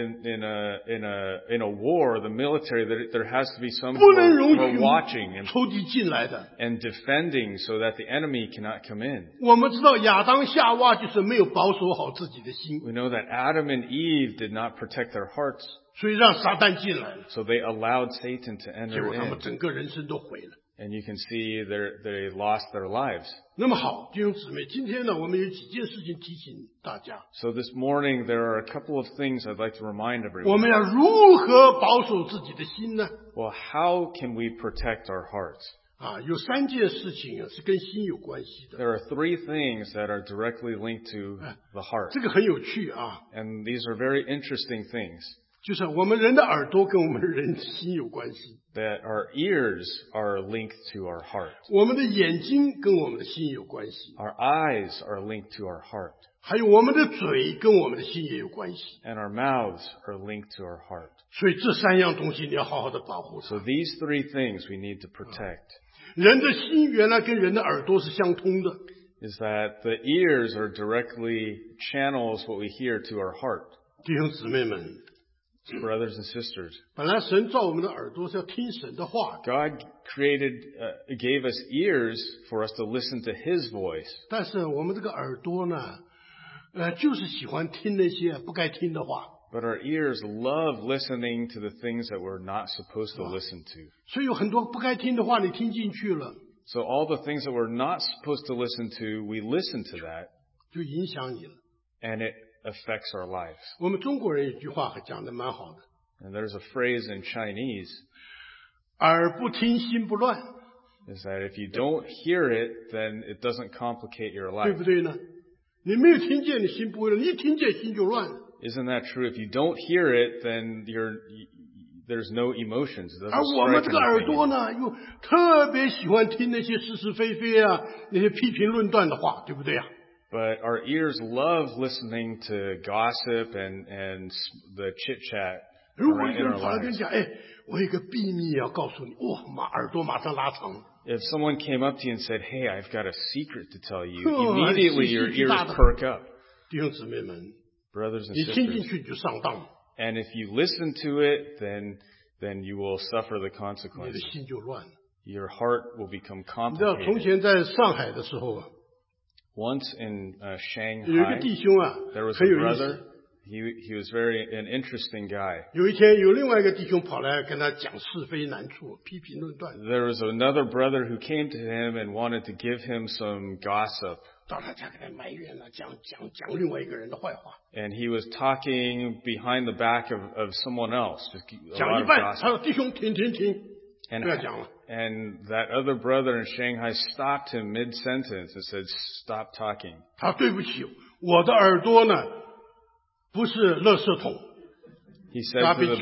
in a war, the military, there has to be some 不能容 who are 许 watching 仇敌进来的。 and defending so that the enemy cannot come in. 我们知道亚当夏娃就是没有保守好自己的心， We know that Adam and Eve did not protect their hearts, 所以让撒旦进来了， so they allowed Satan to 结 enter 果他们 in. 整个人生都毁了。 And you can see they lost their lives. 那么好，弟兄姊妹，今天呢，我们有几件事情提醒大家， So this morning, there are a couple of things I'd like to remind 我 everyone. 们要如何保守自己的心呢？ Well, how can we protect our hearts? 有三件事情是跟心有关系的， There are three things that are directly linked to the heart. 这个很有趣啊， And these are very interesting things. 就是我们人的耳朵跟我们人的心有关系， That our ears are linked to our heart. 我们的眼睛跟我们的心有关系， Our eyes are linked to our heart. 还有我们的嘴跟我们的心也有关系。 And our mouths are linked to our heart. 所以这三样东西你要好好的保护它。 So these three things we need to protect. 人的心原来跟人的耳朵是相通的， Is that the ears are directly channels what we hear to our heart. 弟兄姊妹们， Brothers and sisters, 本来神造我们的耳朵是要听神的话， God gave us ears for us to listen to His voice. 但是我们这个耳朵呢，就是喜欢听那些不该听的话， But our ears love listening to the things that we're not supposed to listen to. 所以有很多不该听的话你听进去了， So all the things that we're not supposed to listen to, we listen to that, 就影响你了。 and it affects our lives. 我们中国人有句话还讲得蛮好的， And there's a phrase in Chinese 耳不听心不乱， is that if you don't hear it, then it doesn't complicate your 对 life. 不对呢？你没有听见，你心不会乱；你一听见，心就乱了。 Isn't that true? If you don't hear it, then there's no emotions. It 而 doesn't 我们 strike 这个耳 anything. 朵呢，又特别喜欢听那些是是非非啊，那些批评论断的话，对不对啊？ But our ears love listening to gossip and the chit chat 如果一 in 个人 our 跑来跟你 lives. 讲，哎，我有一个秘密要告诉你，哇，耳朵马上拉长。 If someone came up to you and said, "Hey, I've got a secret to tell you," Oh, immediately your ears perk up, 弟兄姊妹们， brothers and 你听进 sisters. 去你就上当， And if you listen to it, then you will suffer the 你的 consequences. 心就乱了。 Your heart will become 你知道，从 complicated. 前在上海的时候啊， Once in 有一个 Shanghai, 弟兄啊， there was 很 a 有意 brother. 思。 He was an interesting guy. 有一天，有另外一个弟兄跑来跟他讲是非难处、批评论断， There was another brother who came to him and wanted to give him some gossip. 到他家给他埋怨了，讲另外一个人的坏话。 And he was talking behind the back of someone else. Just a 讲 lot 一 of 半， gossip. 他说：“弟兄，停。 And, 不要讲了。 and that other brother in Shanghai stopped him mid-sentence and said, "Stop talking." 他对不起，我的耳朵呢，不是垃圾桶。 He said to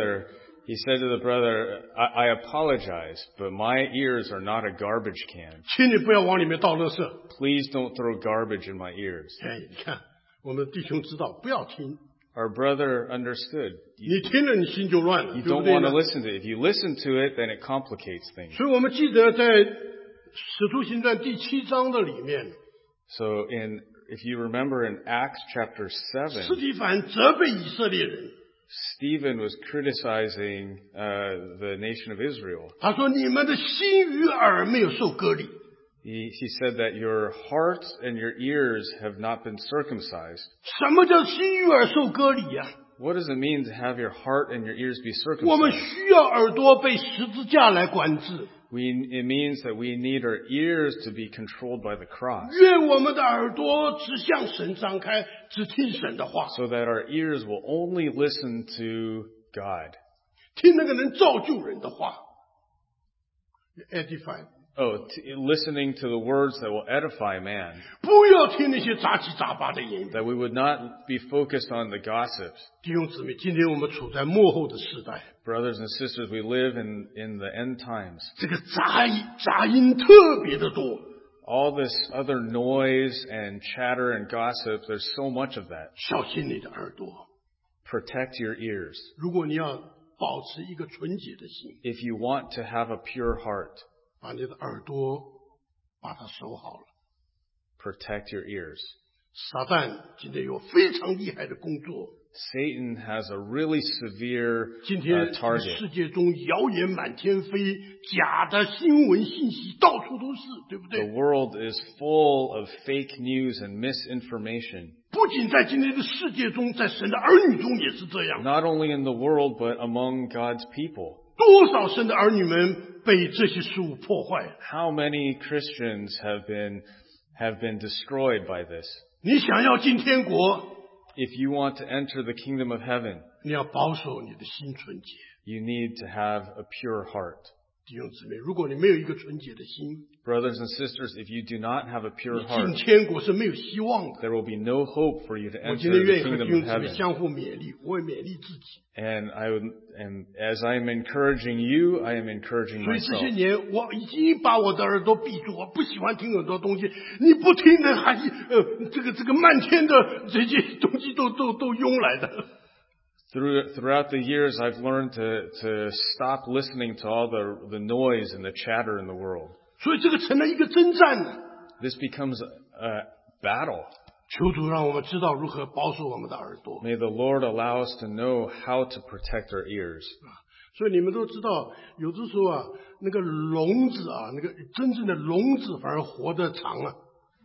the brother, I apologize, but my ears are not a garbage can. 请你不要往里面倒垃圾。 Please don't throw garbage in my ears. 哎，你看，我们的弟兄知道，不要听， Our brother understood. 你听了你心就乱了， You 对不 don't 对 want 呢 to？ listen to it. If you listen to it, then it complicates things. 所以我们记得在使徒行传第7章的里面， So if you remember in Acts chapter 7, 司提反责备以色列人， Stephen was criticizing the nation of Israel. 他说：“你们的心与耳没有受割礼。” He said that your heart and your ears have not been circumcised. 什么叫心与耳受割礼呀、 What does it mean to have your heart and your ears be 我们 circumcised? 需要耳朵被十字架来管制。 It means that we need our ears to be controlled by the cross, 愿我们的耳朵只向神张开，只听神的话， so that our ears will only listen to God. 听那个能造就人的话。edify， Listening to the words that will edify man, 不要听那些杂七杂八的言语。 that we would not be focused on the gossips. 弟兄姊妹，今天我们处在末后的时代， Brothers and sisters, we live in the end times. 这个杂音特别的多。 All this other noise and chatter and gossip, there's so much of that. 小心你的耳朵， Protect your ears. 如果你要保持一个纯洁的心， If you want to have a pure heart, 把你的耳朵把它守好了。 protect your ears. 撒旦今天有非常厉害的工作。 Satan has a really severe 今天 target. 世界中谣言满天飞，假的新闻信息到处都是，对不 The 对？ world is full of fake news and misinformation. 不仅在今天的世界中，在神的儿女中也是这样。 Not only in the world, but among God's people. 多少神的儿女们被这些事物破坏？ How many Christians have been destroyed by this? 你想要进天国， If you want to enter the kingdom of heaven, 你要保守你的心纯洁。 you need to have a pure heart. 弟兄姊妹，如果你没有一个纯洁的心， Brothers and sisters, if you do not have a pure 你进 heart, 天国是没有希望的。 there will be no hope for you to 我 enter 今天 the 愿意和弟 kingdom 兄 of 姊妹 heaven. 相互勉励，我也勉励自己。 And as I am encouraging you, I am encouraging 所以这些 myself. 年，我已经把我的耳朵闭住，我不喜欢听很多东西。你不听的，还这个漫天的这些东西都涌来的。 Throughout the years, I've learned to stop listening to all the noise and the chatter in the world. 所以这个成了一个征战呢。 This becomes a battle. 求主让我们知道如何保守我们的耳朵。 May the Lord allow us to know how to protect our ears. 所以你们都知道，有的时候啊，那个聋子啊，那个真正的聋子反而活得长啊。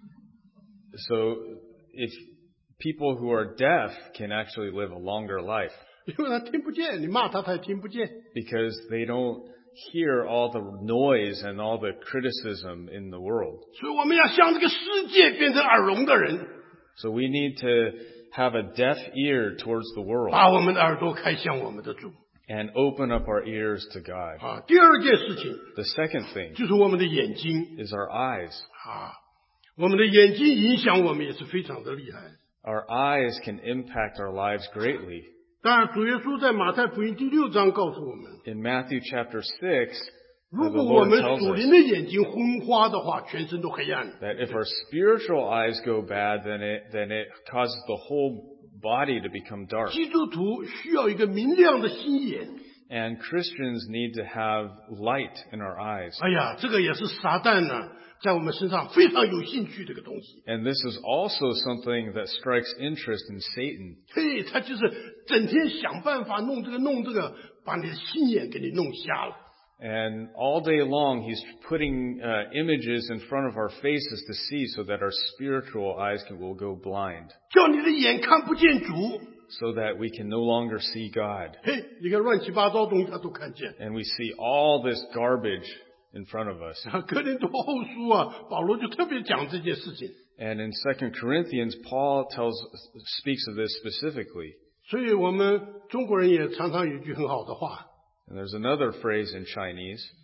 So if people who are deaf can actually live a longer life 因为他听不见，你骂他他也听不见。 because they don't hear all the noise and all the criticism in the world. 所以我们要向这个世界变成耳聋的人， So we need to have a deaf ear towards the world 把我们的耳朵开向我们的主。 and open up our ears to God. 啊，第二件事情 The second thing 就是我们的眼睛 is our eyes. 啊，我们的眼睛影响我们也是非常的厉害。 Our eyes can impact our lives greatly. 当然，主耶稣在马太福音第6章告诉我们， In Matthew chapter 6, 如 the 果我 Lord 们 tells 属 us 灵的眼睛昏花的话，全身都黑暗了。 that if our spiritual eyes go bad, then it causes the whole body to become dark. 基督徒需要一个明亮的心眼。 And Christians need to have light in our eyes. 哎呀，这个也是撒旦呢，在我们身上非常有兴趣这个东西。 And this is also something that strikes interest in Satan. 嘿，他就是整天想办法弄这个，把你的心眼给你弄瞎了。 And all day long, he's putting images in front of our faces to see so that our spiritual eyes will go blind, 叫你的眼看不见主。 so that we can no longer see God. 嘿，你看乱七八糟东西他都看见。 And we see all this garbage in front of us. 哥林多后书啊，保罗就特别讲这件事情。 And in 2 Corinthians, Paul speaks of this specifically. 所以我们中国人也常常有一句很好的话， And there's another phrase in Chinese.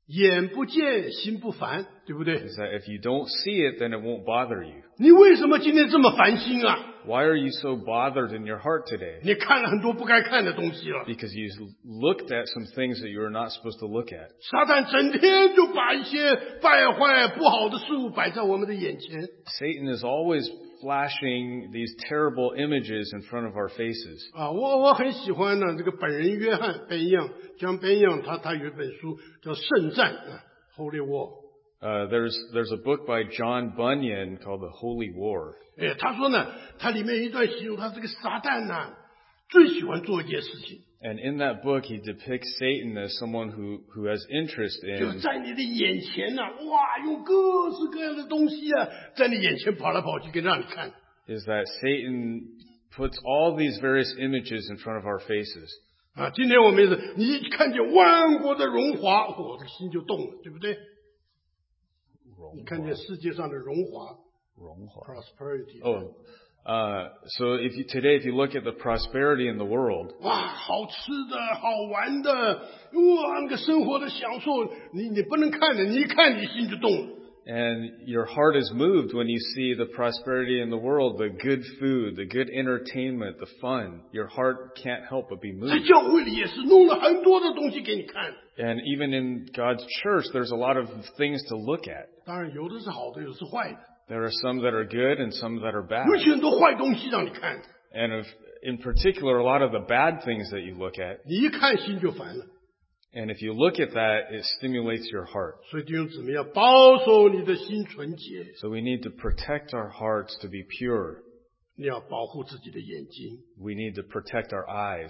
眼不见心不烦，对不对？ is that if you don't see it, then it won't bother you. 你为什么今天这么烦心啊？ Why are you so bothered in your heart today? 你看了很多不该看的东西了。 Because you looked at some things that you are not supposed to look at. 撒旦整天就把一些败坏不好的事物摆在我们的眼前。 Satan is always flashing these terrible images in front of our faces. 我很喜欢呢，这个本人约翰本样，讲本样，他有一本书叫《圣战》Holy War。 There's a book by John Bunyan called The Holy War. 他说呢，他里面有一段形容他这个撒旦呢，最喜欢做一件事情， And in that book, he depicts Satan as someone who has interest 就 in 在你的眼前呢，哇，用各式各样的东西啊，在你眼前跑来跑去，给让你看。 is that Satan puts all these various images in front of our faces. 今天我们也是，你一看见万国的荣华，我的心就动了，对不对？你看见世界上的荣华 prosperity， So today, if you look at the prosperity in the world, 哇，好吃的好玩的，哇，那个生活的享受，你不能看的，你一看你心就动了。 and your heart is moved when you see the prosperity in the world, the good food, the good entertainment, the fun, your heart can't help but be 在 moved. 教会里也是弄了很多的东西给你看， And even in God's church, there's a lot of things to look at. 当然有的是好的，有的是坏的， There are some that are good and some that are bad. 尤其很多坏东西让你看， And in particular, a lot of the bad things that you look at, 你一看心就烦了。 and if you look at that, it stimulates your heart. 所以弟兄姊妹要保守你的心纯洁， So we need to protect our hearts to be pure. 你要保护自己的眼睛。 We need to protect our eyes.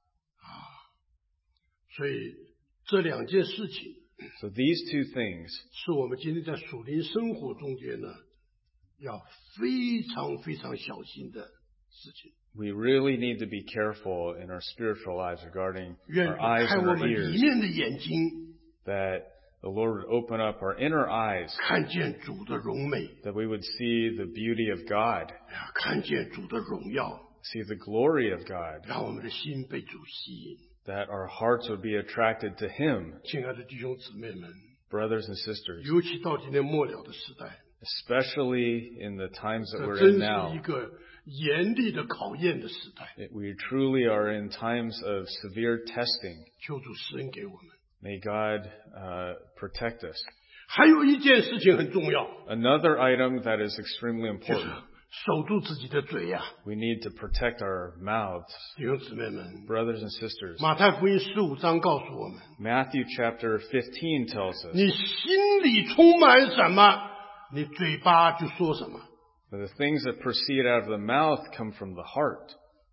所以这两件事情 So these two things 是我们今天在属灵生活中间呢，要非常非常小心的事情。 we really need to be careful in our spiritual lives regarding 愿 our eyes 开 and 我 our 们里 ears, 面的眼睛， that the Lord would open up our inner eyes, 看见主的荣美， that we would see the beauty of God, 看见主的荣耀， see the glory of God, 让我们的心被主吸引。 that our hearts would be attracted to Him. 亲爱的弟兄姊妹们， Brothers and sisters, 尤其到今天末了的时代， especially in the times that 这 we're 真 in 是 now, 一个严厉的考验的时代。 we truly are in times of severe testing. 求主施恩给我们。 May God protect us. 还有一件事情很重要， Another item that is extremely 就是 important. 守住自己的嘴呀、 We need to protect our mouths. 弟兄姊妹们， Brothers and sisters, 马太福音15章告诉我们， Matthew chapter 15 tells us 你心里充满什么，你嘴巴就说什么。 that the things that proceed out of the mouth come from the heart.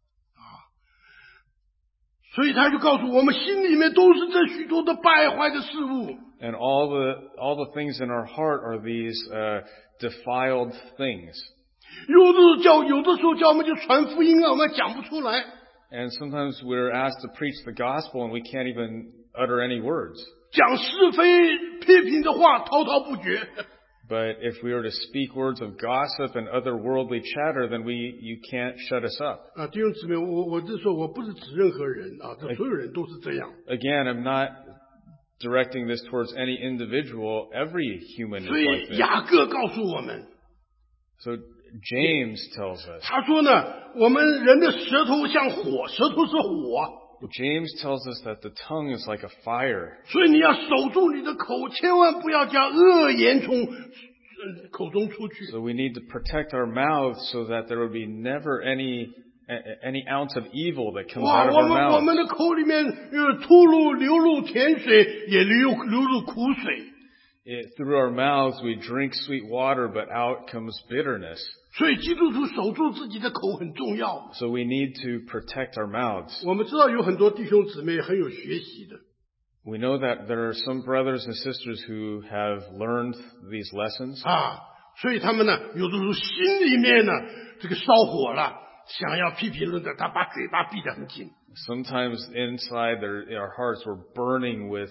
所以他就告诉我们，心里面都是这许多的败坏的事物。 And all the things in our heart are these defiled things. 有的时候叫我们去传福音啊，我们讲不出来。 And sometimes we're asked to preach the gospel and we can't even utter any words. 讲是非批评的话滔滔不绝。 But if we were to speak words of gossip and other worldly chatter, then you can't shut us up. 弟兄姊妹，我这说我不是指任何人啊，这所有人都是这样。 Again, I'm not directing this towards any individual. Every human is 所 like 以 this. 雅各告诉我们， So James tells us. 他说呢，我们人的舌头像火，舌头是火， James tells us that the tongue is like a fire. 所以你要守住你的口，千万不要将恶言从口中出去。 So we need to protect our mouths so that there would be never any ounce of evil that comes 哇， out of 我 our 们 mouths. 的口里面流入甜水，也流入苦水。 Through our mouths we drink sweet water, but out comes bitterness. 所以基督徒守住自己的口很重要。 So we need to protect our mouths. 我们知道有很多弟兄姊妹很有学习的， We know that there are some brothers and sisters who have learned these lessons. 所以他们呢，有的时候心里面呢，这个烧火了，想要批评论的，他把嘴巴闭得很紧。 Sometimes inside our hearts were burning with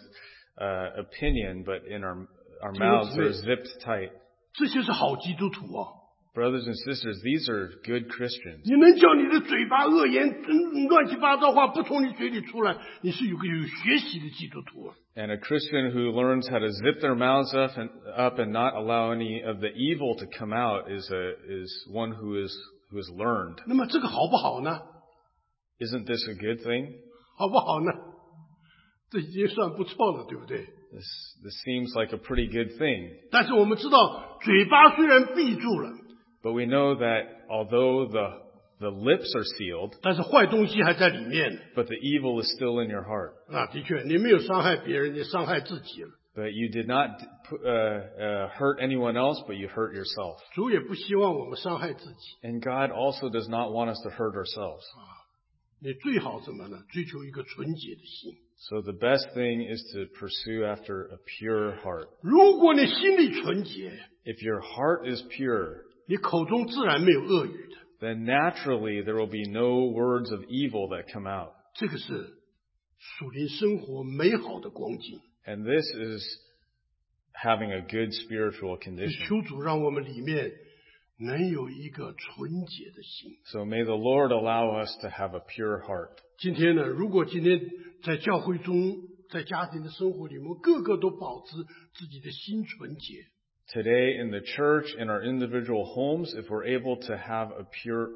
opinion, but in our mouths they're zipped tight. 这些是好基督徒哦。 Brothers and sisters, these are good Christians. 你能叫你的嘴巴恶言乱七八糟话不从你嘴里出来，你是有学习的基督徒。 And a Christian who learns how to zip their mouths up and not allow any of the evil to come out is one who is learned. 那么这个好不好呢？ Isn't this a good thing? 好不好呢？这已经算不错了，对不对？ This seems like a pretty good thing. 但是我们知道，嘴巴虽然闭住了， But we know that although the lips are sealed, 但是坏东西还在里面。 but the evil is still in your heart. 啊，的确，你没有伤害别人，你伤害自己了。 But you did not hurt anyone else, but you hurt yourself. 主也不希望我们伤害自己。 And God also does not want us to hurt ourselves. 你最好什么呢？追求一个纯洁的心。 So the best thing is to pursue after a pure heart. 如果你心里纯洁， If your heart is pure, 你口中自然没有恶语的。 then naturally there will be no words of evil that come out. 这个是属灵生活美好的光景。 And this is having a good spiritual 所以 condition. 求主让我们里面能有一个纯洁的心。 So may the Lord allow us to have a pure heart. 今天呢，如果今天在教会中，在家庭的生活里面，个个都保持自己的心纯洁， Today in the church, in our individual homes, if we're able to have a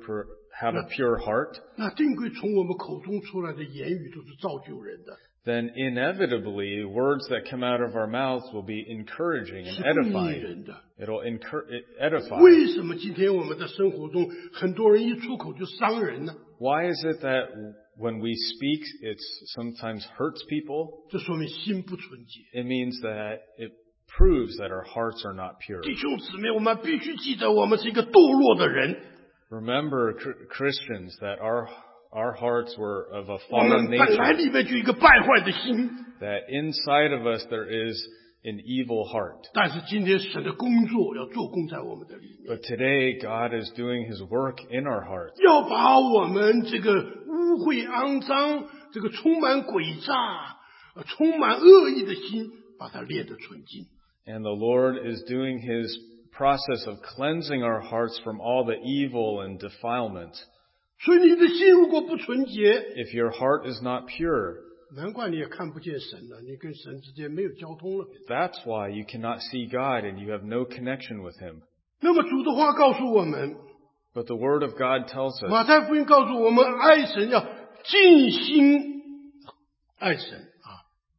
pure heart, 那定规从我们口中出来的言语都是造就人的， then inevitably words that come out of our mouths will be encouraging 是 and 不逆 edifying. 人的。 It'll edify. 为什么今天我们的生活中，很多人一出口就伤人呢？ Why is it that when we speak, it sometimes hurts people? 这说明心不纯洁。 It means that it proves that our hearts are not pure. 弟兄姊妹，我们必须记得，我们是一个堕落的人， Remember, Christians, that our hearts were of a 我们 fallen 本来 nature, 里面就有一个败坏的心。 that inside of us there is an evil heart. 但是今天神的工作要做工在我们的里面， But today, God is doing His work in our hearts. 要把我们这个污秽肮脏、这个充满诡诈、充满恶意的心，把它练得纯净。 And the Lord is doing His process of cleansing our hearts from all the evil and defilement. 所以你的心如果不纯洁， If your heart is not pure, 难怪你也看不见神了，你跟神之间没有交通了。 that's why you cannot see God and you have no connection with Him. 那么主的话告诉我们， But the Word of God tells us 马太福音告诉我们，爱神要尽心爱神啊。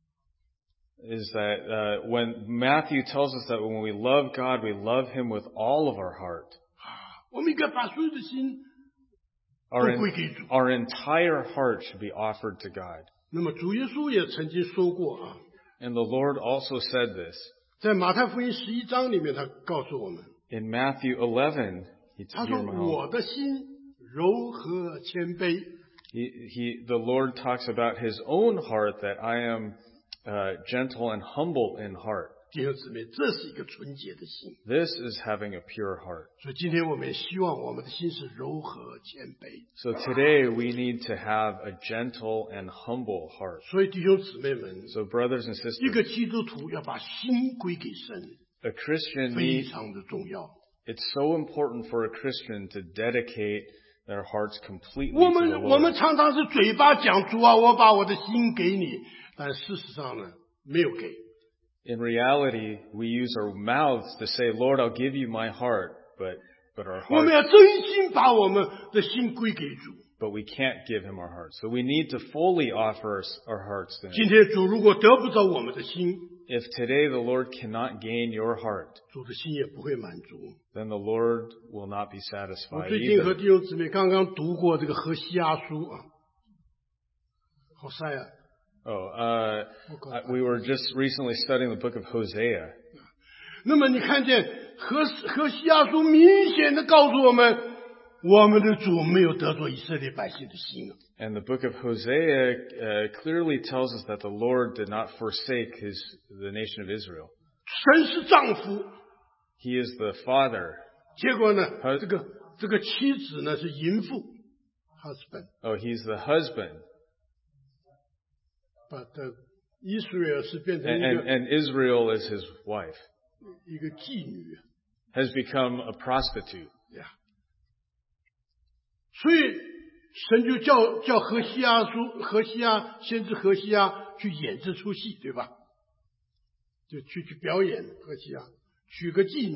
is that when Matthew tells us that when we love God, we love Him with all of our heart. 我们应该把所有的心 Our, 都归给主。 our entire heart should be offered to God. 那么主耶稣也曾经说过啊， And the Lord also said this. 在马太福音11章里面，他告诉我们， In Matthew 11, 他说：“我的心柔和谦卑。” the Lord talks about His own heart, that I am gentle and humble in heart. 弟兄姊妹，这是一个纯洁的心。 This is having a pure heart. 所以今天我们也希望我们的心是柔和谦卑。 So today we need to have a gentle and humble heart. 所以弟兄姊妹们， So brothers and 一个 sisters, 基督徒要把心归给神， a Christian 非 needs, 常的重要。 it's so important for a Christian to dedicate their hearts completely 我 to the 们 Lord. 常常是嘴巴讲主啊，我把我的心给你，但事实上呢，没有给。 In reality, we use our mouths to say, Lord, I'll give you my heart, but our 我们 heart, 要真心把我们的心归给主。 but we can't give Him our heart. So we need to fully offer our hearts to 今 Him. 天主如果得不着我们的心， If today the Lord cannot gain your heart, 主的心也不会满足。 then the Lord will not be 我 satisfied 最近和 either. 弟兄姊妹刚刚读过这个何西阿书啊，好晒啊！ We were just recently studying the book of Hosea. 那么你看见何西阿书明显的告诉我们，我们的主没有得着以色列百姓的心啊。 And the book of Hosea clearly tells us that the Lord did not forsake the nation of Israel. 神是丈夫， He is the father. 结果呢， 好这个妻子呢是淫妇 ，husband， Oh, He's the husband. but Israel 是变成一个 And Israel is His wife, 一个妓女。 has become a prostitute. 所以神就叫何西阿先知何西阿去演这出戏，对吧？就去表演何西阿，娶个妓女。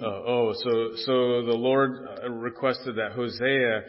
So the Lord requested that Hosea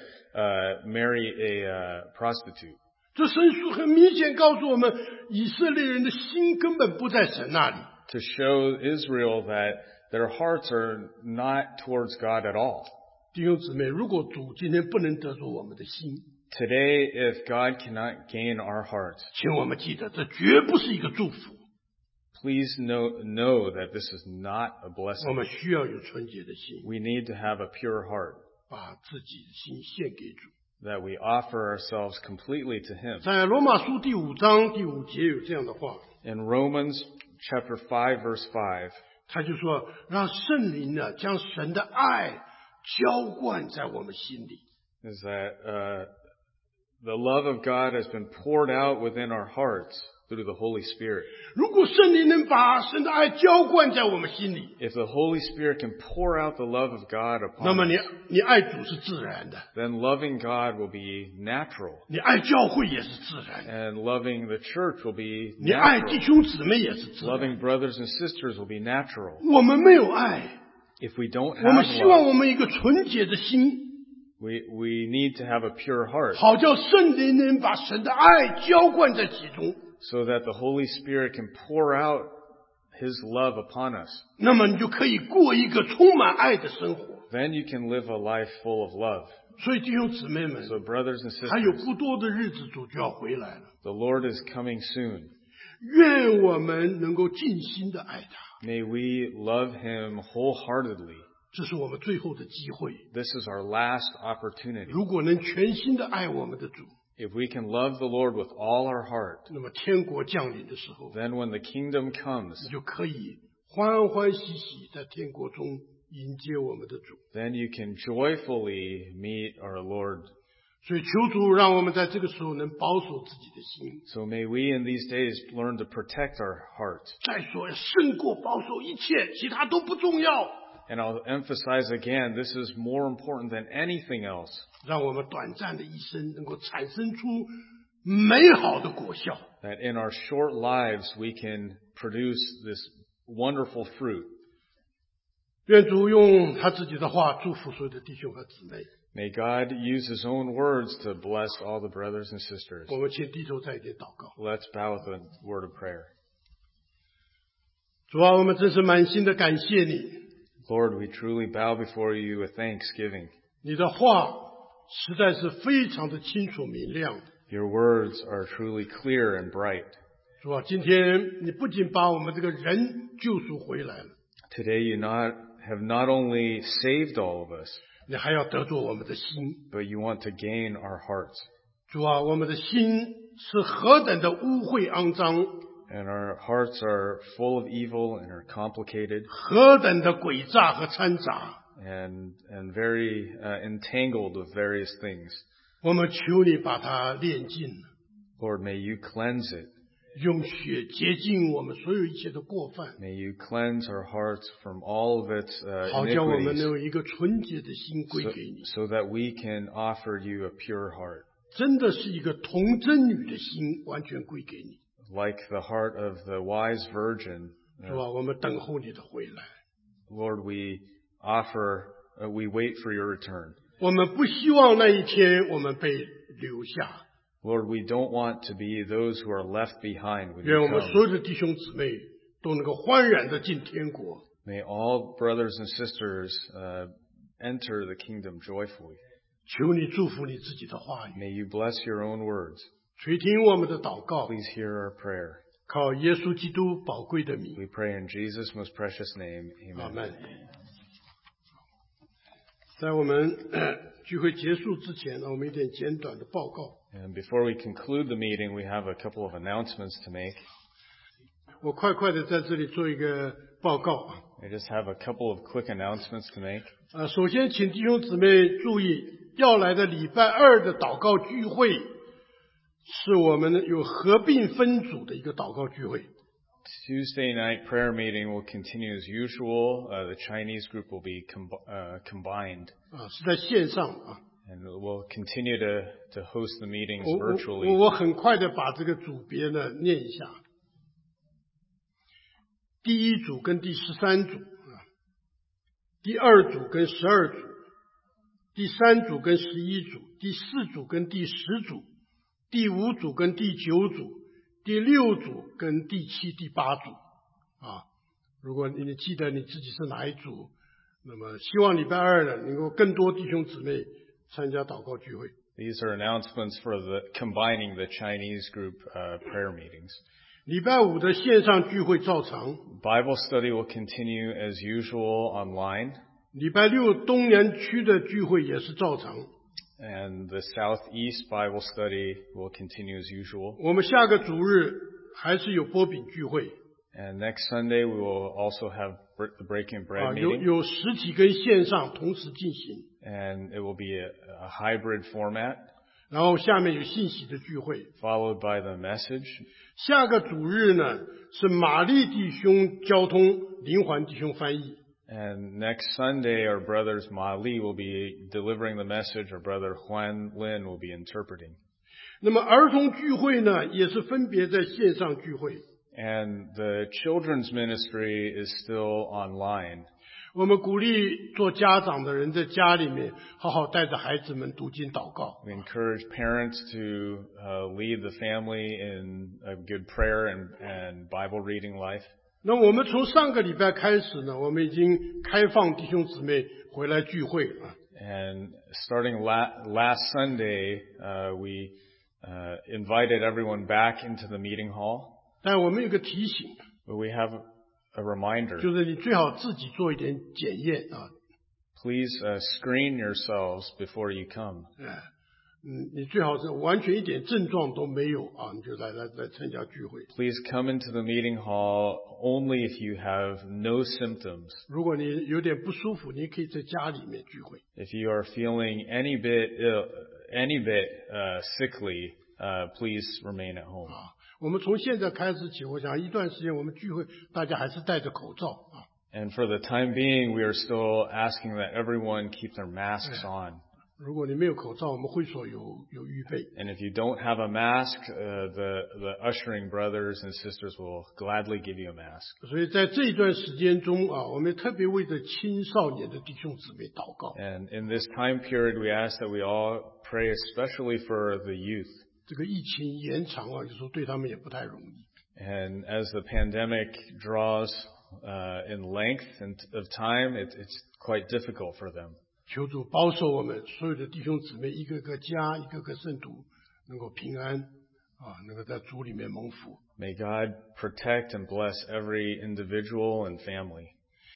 marry a prostitute. 这神书很明显告诉我们，以色列人的心根本不在神那里。 To show Israel that their hearts are not towards God at all. 弟兄姊妹，如果主今天不能得住我们的心 Today, if God cannot gain our hearts, 请我们记得，这绝不是一个祝福。 please know that this is not a 我 blessing. 们需要有纯洁的心， We need to have a pure heart, 把自己的心献给主。 that we offer ourselves completely to Him. 在罗马书第5章第5节有这样的话， In Romans chapter 5, verse 5, 他就说，让圣灵呢将神的爱浇灌在我们心里。 is that the love of God has been poured out within our hearts through the Holy Spirit. 如果圣灵能把神的爱浇灌在我们心里， If the Holy Spirit can pour out the love of God 那 upon 么 us, 你爱主是自然的， then loving God will be natural, 你爱教会也是自然的， and loving the church will be 你爱弟 natural. 兄姊妹也是自然的。 Loving brothers and sisters will be natural. 我们没有爱， If we don't 我们 have 希望 love, 我们一个纯洁的心， we need to have a pure heart 好叫圣灵能把神的爱浇灌在其中， so that the Holy Spirit can pour out His love upon us. 那么你就可以过一个充满爱的生活。 Then you can live a life full of love. 所以弟兄姊妹们， So brothers and 还有 sisters, 不多的日子主就要回来了， the Lord is coming soon. 愿我们能够尽心的爱他， May we love Him wholeheartedly. 这是我们最后的机会。 This is our last opportunity. 如果能全心的爱我们的主， If we can love the Lord with all our heart, 那么天国降临的时候， then when the kingdom comes, 你就可以欢欢喜喜在天国中迎接我们的主。 then you can joyfully meet our Lord. 所以求主让我们在这个时候能保守自己的心。 So may we in these days learn to protect our hearts. 再说胜过保守一切，其他都不重要。 And I'll emphasize again, this is more important than anything else. 让我们短暂的一生能够产生出美好的果效。 That in our short lives we can produce this wonderful fruit. 愿主用他自己的话祝福所有的弟兄和姊妹。 May God use His own words to bless all the brothers and sisters. 我们请低头再一点祷告。 Let's bow with a word of prayer. 主啊，我们真是满心的感谢你， Lord, we truly bow before you with thanksgiving. 你的话实在是非常的清楚明亮。 Your words are truly clear and bright. 主啊，今天你不仅把我们这个人救赎回来了， Today you have not only saved all of us, 你还要得着我们的心。 but you want to gain our hearts. 主啊，我们的心是何等的污秽肮脏， And our hearts are full of evil and are complicated 何等的诡诈和掺杂。 and very entangled with various things. 我们求你把它炼尽， Lord, may you cleanse it. 用血洁净我们所有一切的过犯， May you cleanse our hearts from all of its 好叫我们 iniquities 能有一个纯洁的心归给你。 so that we can offer you a pure heart, 真的是一个童贞女的心，完全归给你。 like the heart of the wise virgin. 是吧？我们等候你的回来。 Lord, we wait for your return. 我们不希望那一天我们被留下。 Lord, we don't want to be those who are left behind when 愿 you 我们 come. 所有的弟兄姊妹都能够欢然的进天国。 May all brothers and sisters enter the kingdom joyfully. 求你祝福你自己的话语， May you bless your own words. 垂听我们的祷告， Please hear our prayer. 靠耶稣基督宝贵的名。 We pray in Jesus' most precious name. 阿 Amen. 门。在我们聚会结束之前呢，我们有点简短的报告。 And before we conclude the meeting, we have a couple of announcements to make. 我快的在这里做一个报告。 I just have a couple of quick announcements to make. 首先请弟兄姊妹注意，要来的礼拜二的祷告聚会，是我们有合并分组的一个祷告聚会。 Tuesday night prayer meeting will continue as usual. The Chinese group will be combined. 是在线上啊。 And we'll continue to host the meetings 我 virtually. 很快的把这个组别呢念一下。第一组跟第13组第二组跟12组，第3组跟11组，第4组跟第10组，第5组跟第9组，第6组跟第7、第8组啊。如果你记得你自己是哪一组，那么希望礼拜二呢能够更多弟兄姊妹参加祷告聚会。 These are announcements for combining the Chinese group prayer meetings. 礼拜5的线上聚会照常。 Bible study will continue as usual online. 礼拜6东南区的聚会也是照常。 And the Southeast Bible study will continue as usual. 我们下个主日还是有波饼聚会。 And next Sunday we will also have the breaking bread meeting. 有实体跟线上同时进行。 And it will be a hybrid format. 然后下面有信息的聚会。 Followed by the message. 下个主日呢是玛丽弟兄交通，林环弟兄翻译。 And next Sunday, our brothers Ma Li will be delivering the message. Our brother Huan Lin will be interpreting. 那么儿童聚会呢，也是分别在线上聚会。 And the children's ministry is still online. 我们鼓励做家长的人在家里面好好带着孩子们读经祷告。 We encourage parents to lead the family in a good prayer and Bible reading life. 那我们从上个礼拜开始呢，我们已经开放弟兄姊妹回来聚会了。 And starting last Sunday, we invited everyone back into the meeting hall. 但我们有个提醒。 But we have a reminder. 就是你最好自己做一点检验啊。 Please screen yourselves before you come. 你最好是完全一点症状都没有啊，你就来参加聚会。 Please come into the meeting hall only if you have no symptoms. 如果你有点不舒服，你可以在家里面聚会。 If you are feeling any bit sickly, please remain at home. 我们从现在开始起，我想一段时间我们聚会，大家还是戴着口罩啊。 And for the time being, we are still asking that everyone keep their masks on. 如果你没有口罩，我们会所有预备。 And if you don't have a mask, the ushering brothers and sisters will gladly give you a mask. 所以在这一段时间中啊，我们特别为着青少年的弟兄姊妹祷告。 And in this time period, we ask that we all pray especially for the youth. 这个疫情延长啊，有时候对他们也不太容易。 And as the pandemic draws in length of time, it's quite difficult for them. 求主保守我们所有的弟兄姊妹，一个个家，一个个圣徒，能够平安啊，能够在主里面蒙福。 May God protect and bless every individual and family.